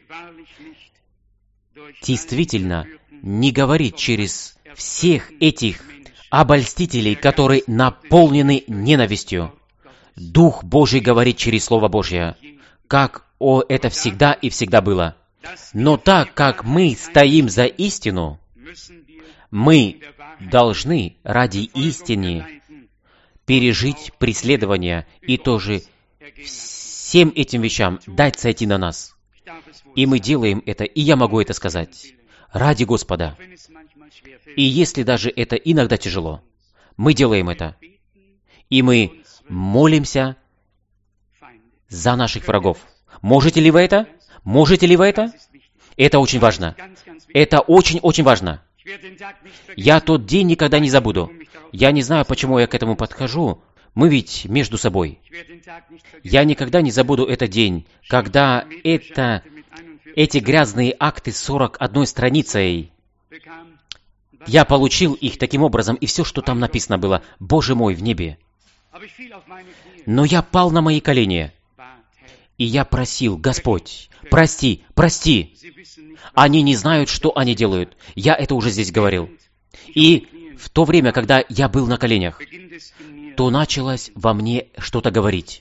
[SPEAKER 1] действительно не говорит через всех этих обольстителей, которые наполнены ненавистью. Дух Божий говорит через Слово Божье, как это всегда и всегда было. Но так как мы стоим за истину, мы должны ради истины пережить преследование и тоже всем этим вещам дать сойти на нас. И мы делаем это, и я могу это сказать, ради Господа. И если даже это иногда тяжело, мы делаем это. И мы молимся за наших врагов. Можете ли вы это? Можете ли вы это? Это очень важно. Это очень-очень важно. Я тот день никогда не забуду. Я не знаю, почему я к этому подхожу. Мы ведь между собой. Я никогда не забуду этот день, когда эти грязные акты с 41 страницей, я получил их таким образом, и все, что там написано было, Боже мой, в небе. Но я пал на мои колени, и я просил: Господь, прости, прости. Они не знают, что они делают. Я это уже здесь говорил. И в то время, когда я был на коленях, то началось во мне что-то говорить.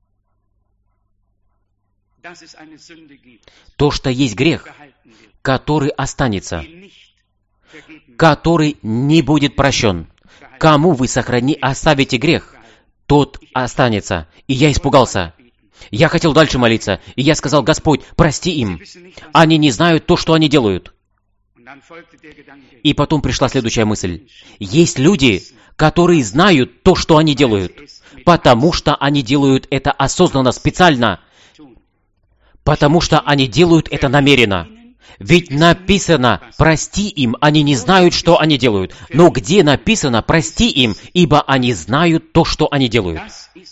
[SPEAKER 1] То, что есть грех, который останется, который не будет прощен. Кому вы оставите грех, тот останется. И я испугался. Я хотел дальше молиться, и я сказал: Господь, прости им. Они не знают то, что они делают. И потом пришла следующая мысль. Есть люди, которые знают то, что они делают, потому что они делают это осознанно, специально, потому что они делают это намеренно. Ведь написано: прости им, они не знают, что они делают. Но где написано: прости им, ибо они знают то, что они делают?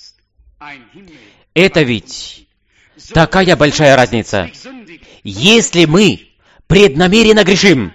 [SPEAKER 1] Это ведь такая большая разница. Если мы преднамеренно грешим,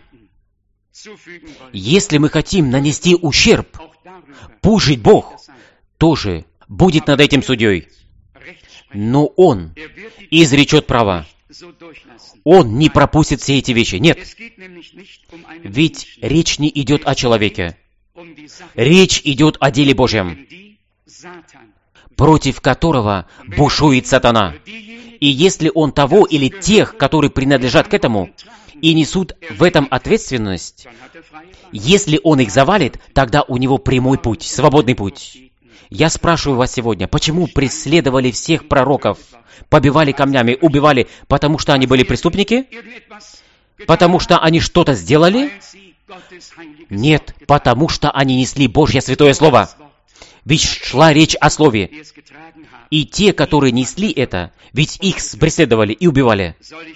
[SPEAKER 1] если мы хотим нанести ущерб, пусть Бог тоже будет над этим судьей. Но Он изречет право. Он не пропустит все эти вещи. Нет. Ведь речь не идет о человеке. Речь идет о деле Божьем, против которого бушует сатана. И если он того или тех, которые принадлежат к этому, и несут в этом ответственность, если он их завалит, тогда у него прямой путь, свободный путь. Я спрашиваю вас сегодня, почему преследовали всех пророков, побивали камнями, убивали, потому что они были преступники? Потому что они что-то сделали? Нет, потому что они несли Божье святое Слово. Ведь шла речь о Слове. И те, которые несли это, ведь их преследовали и убивали.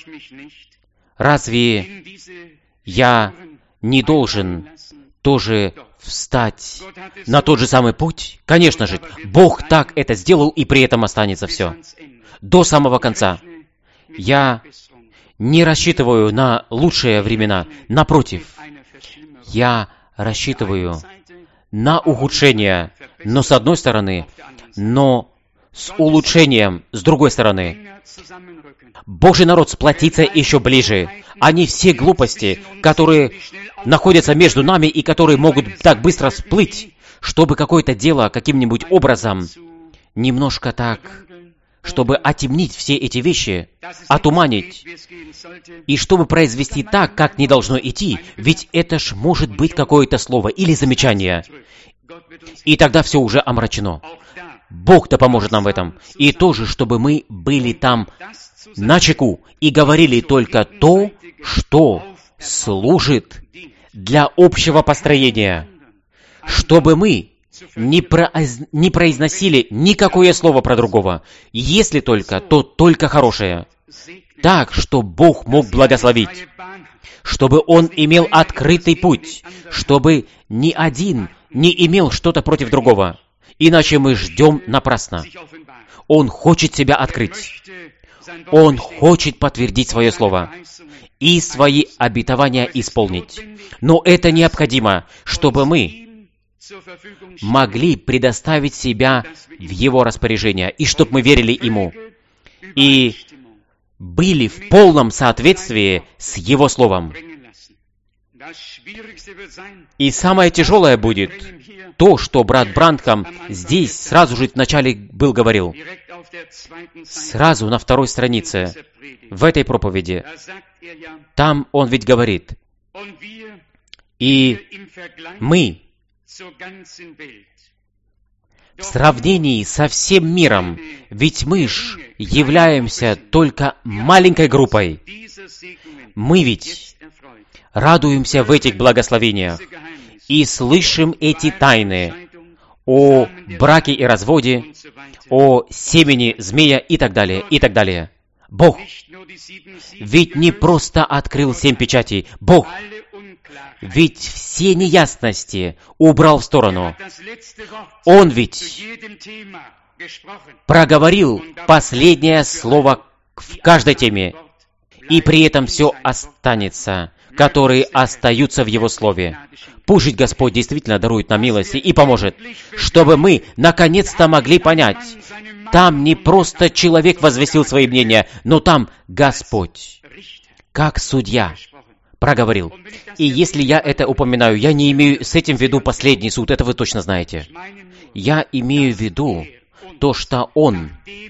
[SPEAKER 1] Разве я не должен тоже встать на тот же самый путь? Конечно же, Бог так это сделал, и при этом останется все. До самого конца. Я не рассчитываю на лучшие времена. Напротив, я рассчитываю на ухудшение, но с одной стороны, но с улучшением с другой стороны. Божий народ сплотится еще ближе. Они все глупости, которые находятся между нами и которые могут так быстро всплыть, чтобы какое-то дело каким-нибудь образом немножко так, чтобы отемнить все эти вещи, отуманить, и чтобы произвести так, как не должно идти, ведь это ж может быть какое-то слово или замечание, и тогда все уже омрачено. Бог-то поможет нам в этом. И тоже, чтобы мы были там начеку и говорили только то, что служит для общего построения, чтобы мы не произносили никакое слово про другого, если только, то только хорошее, так, что Бог мог благословить, чтобы Он имел открытый путь, чтобы ни один не имел что-то против другого, иначе мы ждем напрасно. Он хочет себя открыть. Он хочет подтвердить свое слово и свои обетования исполнить. Но это необходимо, чтобы мы могли предоставить себя в Его распоряжение, и чтобы мы верили Ему, и были в полном соответствии с Его Словом. И самое тяжелое будет то, что брат Бранхам здесь сразу же вначале говорил, сразу на 2 странице, в этой проповеди. Там он ведь говорит, и мы в сравнении со всем миром, ведь мы ж являемся только маленькой группой, мы ведь радуемся в этих благословениях и слышим эти тайны о браке и разводе, о семени змея и так далее, и так далее. Бог ведь не просто открыл 7 печатей. Бог ведь все неясности убрал в сторону. Он ведь проговорил последнее слово в каждой теме, и при этом все останется, которые остаются в Его Слове. Пусть Господь действительно дарует нам милости и поможет, чтобы мы наконец-то могли понять, там не просто человек возвестил свои мнения, но там Господь, как судья, проговорил. И если я это упоминаю, я не имею с этим в виду последний суд, это вы точно знаете. Я имею в виду то, что Он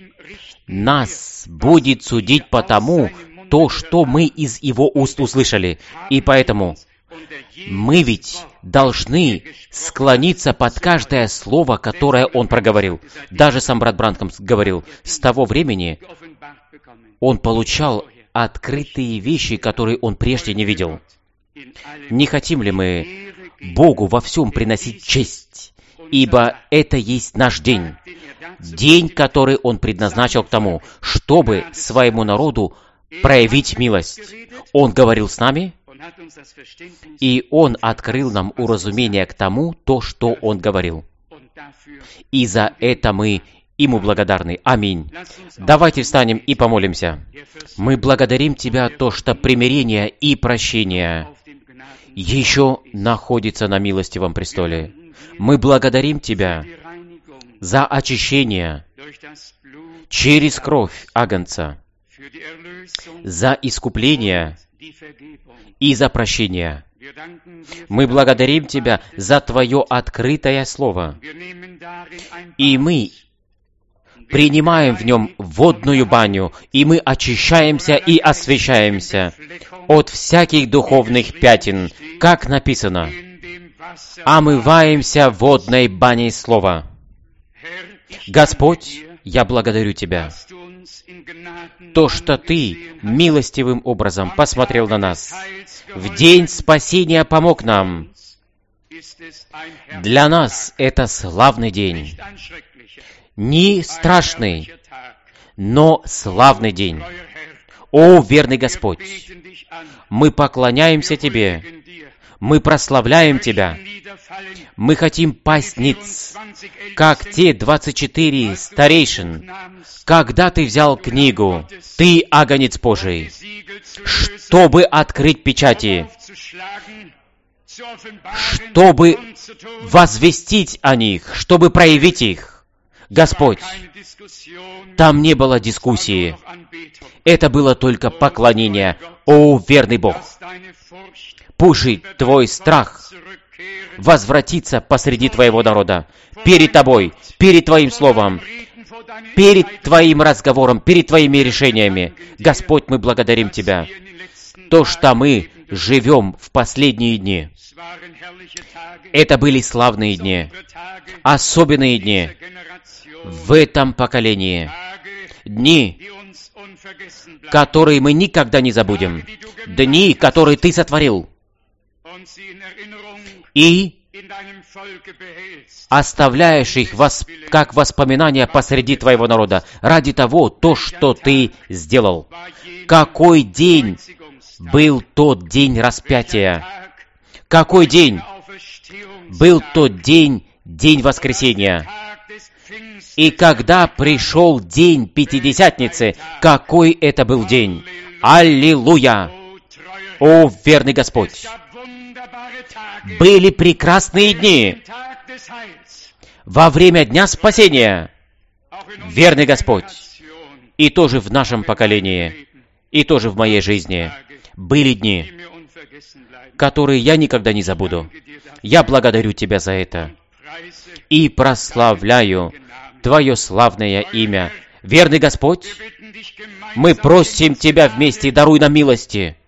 [SPEAKER 1] нас будет судить по тому, то, что мы из Его уст услышали. И поэтому мы ведь должны склониться под каждое слово, которое Он проговорил. Даже сам брат Бранхам говорил, с того времени он получал открытые вещи, которые он прежде не видел. Не хотим ли мы Богу во всем приносить честь? Ибо это есть наш день. День, который Он предназначил к тому, чтобы своему народу проявить милость. Он говорил с нами, и Он открыл нам уразумение к тому, то, что Он говорил. И за это мы Ему благодарны. Аминь. Давайте встанем и помолимся. Мы благодарим Тебя, то, что примирение и прощение еще находится на милостивом престоле. Мы благодарим Тебя за очищение через кровь Агнца, за искупление и за прощение. Мы благодарим Тебя за Твое открытое Слово, и мы принимаем в нем водную баню, и мы очищаемся и освящаемся от всяких духовных пятен, как написано, омываемся водной баней Слова. Господь, я благодарю Тебя, то, что Ты милостивым образом посмотрел на нас. В день спасения помог нам. Для нас это славный день. Не страшный, но славный день. О, верный Господь, мы поклоняемся Тебе, мы прославляем Тебя, мы хотим пасть ниц, как те 24 старейшин, когда Ты взял книгу, Ты агнец Божий, чтобы открыть печати, чтобы возвестить о них, чтобы проявить их. Господь, там не было дискуссии. Это было только поклонение. О, верный Бог! Пусть Твой страх возвратится посреди Твоего народа, перед Тобой, перед Твоим Словом, перед Твоим разговором, перед Твоими решениями. Господь, мы благодарим Тебя. То, что мы живем в последние дни, это были славные дни, особенные дни в этом поколении. Дни, которые мы никогда не забудем. Дни, которые Ты сотворил. И оставляешь их как воспоминания посреди Твоего народа, ради того, что Ты сделал. Какой день был тот день распятия? Какой день был тот день, день воскресения? И когда пришел день Пятидесятницы, какой это был день? Аллилуйя! О, верный Господь! Были прекрасные дни во время Дня Спасения, верный Господь, и тоже в нашем поколении, и тоже в моей жизни были дни, которые я никогда не забуду. Я благодарю Тебя за это и прославляю Твое славное имя. Верный Господь, мы просим Тебя вместе, даруй нам милости,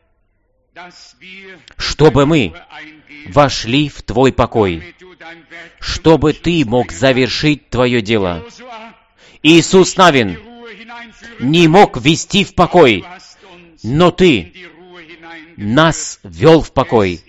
[SPEAKER 1] чтобы мы вошли в Твой покой, чтобы Ты мог завершить Твое дело. Иисус Навин не мог ввести в покой, но Ты нас ввел в покой.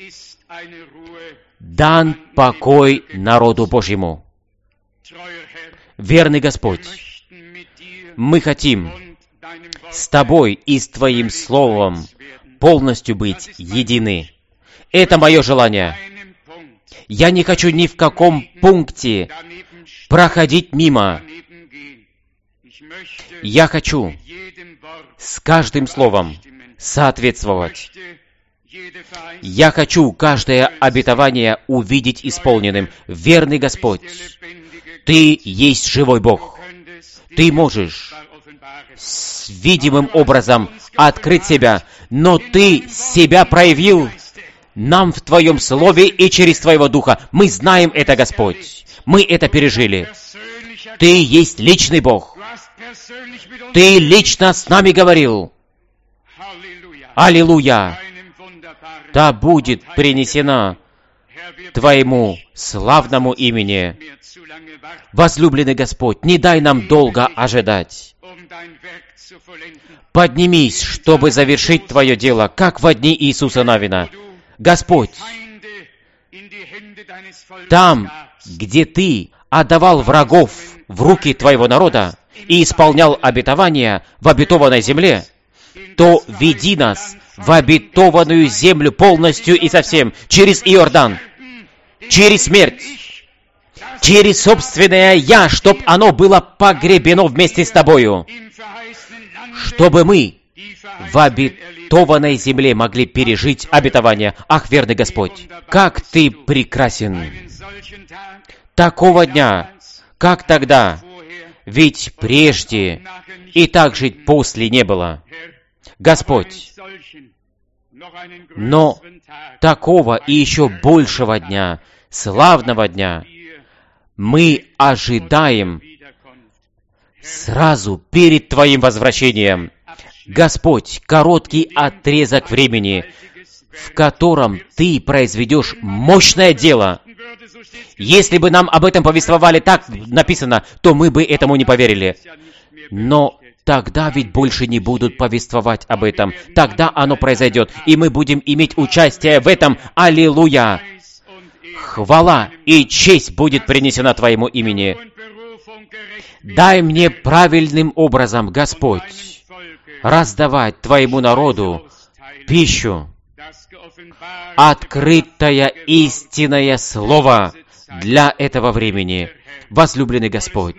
[SPEAKER 1] Дан покой народу Божьему. Верный Господь, мы хотим с Тобой и с Твоим Словом полностью быть едины. Это мое желание. Я не хочу ни в каком пункте проходить мимо. Я хочу с каждым словом соответствовать. Я хочу каждое обетование увидеть исполненным. Верный Господь, Ты есть живой Бог. Ты можешь с видимым образом открыть себя, но Ты себя проявил нам в Твоем Слове и через Твоего Духа. Мы знаем это, Господь. Мы это пережили. Ты есть личный Бог. Ты лично с нами говорил. Аллилуйя! Да будет принесена Твоему славному имени. Возлюбленный Господь, не дай нам долго ожидать. Поднимись, чтобы завершить Твое дело, как во дни Иисуса Навина. Господь, там, где Ты отдавал врагов в руки Твоего народа и исполнял обетования в обетованной земле, то веди нас в обетованную землю полностью и совсем, через Иордан, через смерть, через собственное «я», чтоб оно было погребено вместе с Тобою, чтобы мы в обетованной земле могли пережить обетование. Ах, верный Господь, как Ты прекрасен! Такого дня, как тогда, ведь прежде и также после не было. Господь, но такого и еще большего дня, славного дня, мы ожидаем сразу перед Твоим возвращением. Господь, короткий отрезок времени, в котором Ты произведешь мощное дело, Если бы нам об этом повествовали, так написано, то мы бы этому не поверили. Но тогда ведь больше не будут повествовать об этом. Тогда оно произойдет, и мы будем иметь участие в этом. Аллилуйя! Хвала и честь будет принесена Твоему имени. Дай мне правильным образом, Господь, раздавать Твоему народу пищу, открытое истинное слово для этого времени. Возлюбленный Господь,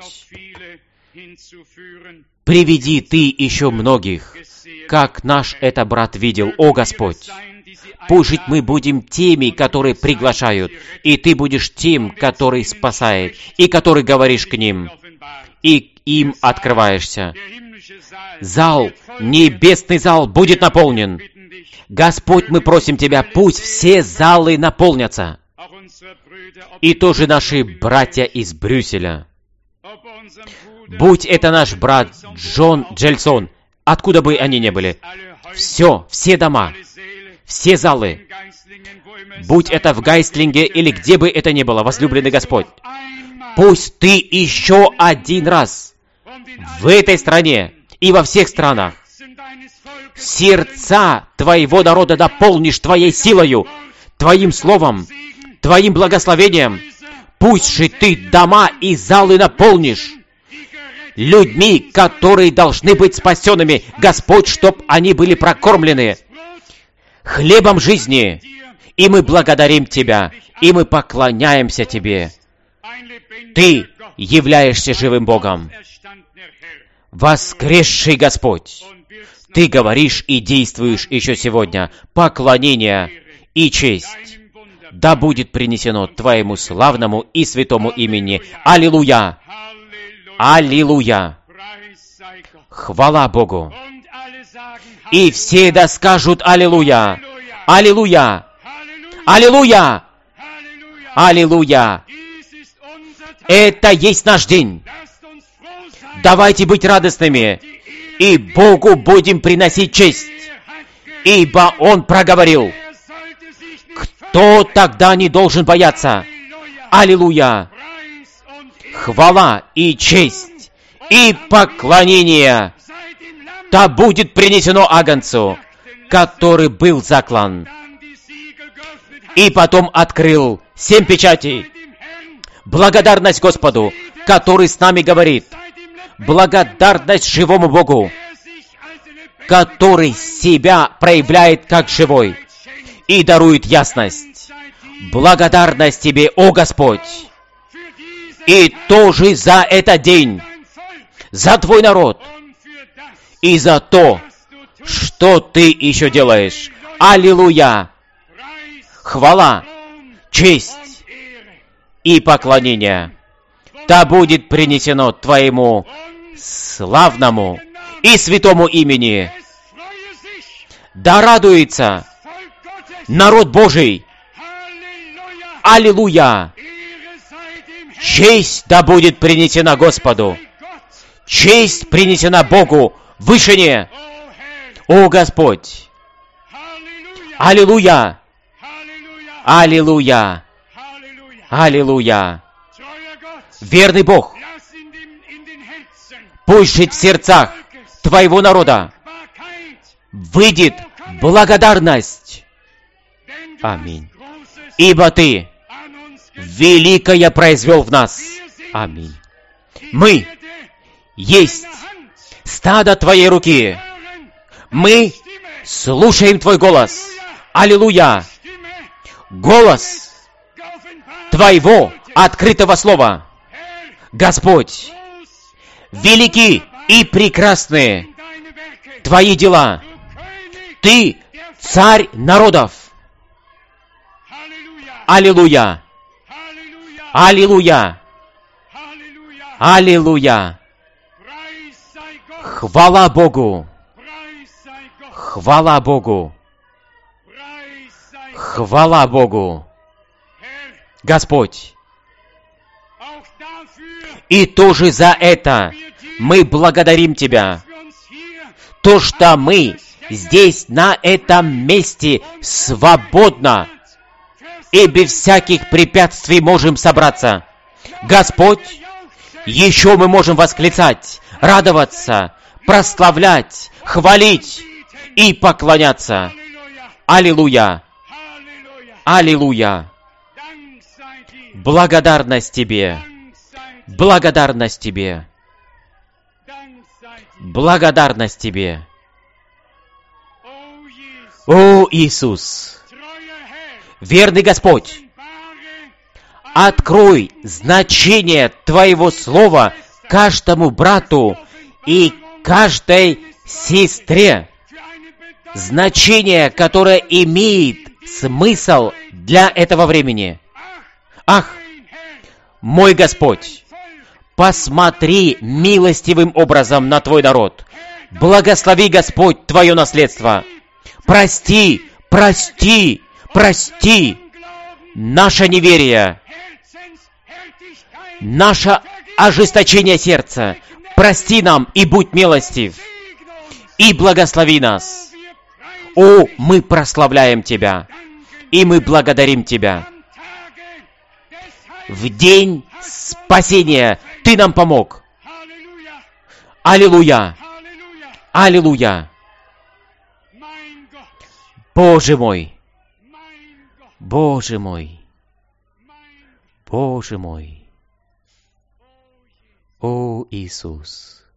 [SPEAKER 1] приведи Ты еще многих, как наш это брат видел, о Господь. Пусть мы будем теми, которые приглашают, и Ты будешь тем, который спасает, и который говоришь к ним, и им открываешься. Зал, небесный зал будет наполнен. Господь, мы просим Тебя, пусть все залы наполнятся. И тоже наши братья из Брюсселя. Будь это наш брат Джон Джельсон, откуда бы они ни были. Все дома, все залы. Будь это в Гайстлинге или где бы это ни было, возлюбленный Господь. Пусть Ты еще один раз в этой стране и во всех странах сердца Твоего народа наполнишь Твоей силою, Твоим словом, Твоим благословением. Пусть же Ты дома и залы наполнишь людьми, которые должны быть спасенными, Господь, чтоб они были прокормлены хлебом жизни. И мы благодарим Тебя, и мы поклоняемся Тебе. Ты являешься живым Богом, воскресший Господь. Ты говоришь и действуешь еще сегодня. Поклонение и честь да будет принесено Твоему славному и святому имени. Аллилуйя! Аллилуйя! Хвала Богу! И все да скажут Аллилуйя! Аллилуйя! Аллилуйя! Аллилуйя! Это есть наш день. Давайте быть радостными, и Богу будем приносить честь, ибо Он проговорил. Кто тогда не должен бояться? Аллилуйя! Хвала и честь и поклонение да будет принесено Агнцу, который был заклан, и потом открыл 7 печатей. Благодарность Господу, который с нами говорит. Благодарность живому Богу, который себя проявляет как живой и дарует ясность. Благодарность Тебе, о Господь, и тоже за этот день, за Твой народ, и за то, что Ты еще делаешь. Аллилуйя! Хвала, честь и поклонение да будет принесено Твоему славному и святому имени. Да радуется народ Божий. Аллилуйя! Честь да будет принесена Господу. Честь принесена Богу в вышине. О Господь! Аллилуйя! Аллилуйя! Аллилуйя! Верный Бог, пусть жить в сердцах Твоего народа выйдет благодарность. Аминь. Ибо Ты великое произвел в нас. Аминь. Мы есть стадо Твоей руки. Мы слушаем Твой голос. Аллилуйя! Голос Твоего открытого слова. Господь, велики и прекрасны Твои дела. Ты царь народов. Аллилуйя! Аллилуйя! Аллилуйя! Хвала Богу! Хвала Богу! Хвала Богу! Господь! И тоже за это мы благодарим Тебя. То, что мы здесь, на этом месте, свободно и без всяких препятствий можем собраться. Господь, еще мы можем восклицать, радоваться, прославлять, хвалить и поклоняться. Аллилуйя! Аллилуйя! Благодарность Тебе! Благодарность Тебе! Благодарность Тебе! О, Иисус! Верный Господь! Открой значение Твоего Слова каждому брату и каждой сестре. Значение, которое имеет смысл для этого времени. Ах, мой Господь, посмотри милостивым образом на Твой народ. Благослови, Господь, Твое наследство. Прости, прости, прости наше неверие, наше ожесточение сердца. Прости нам и будь милостив, и благослови нас. О, мы прославляем Тебя, и мы благодарим Тебя. В день спасения Ты нам помог. Аллилуйя! Аллилуйя! Боже мой! Боже мой! Боже мой! О, Иисус!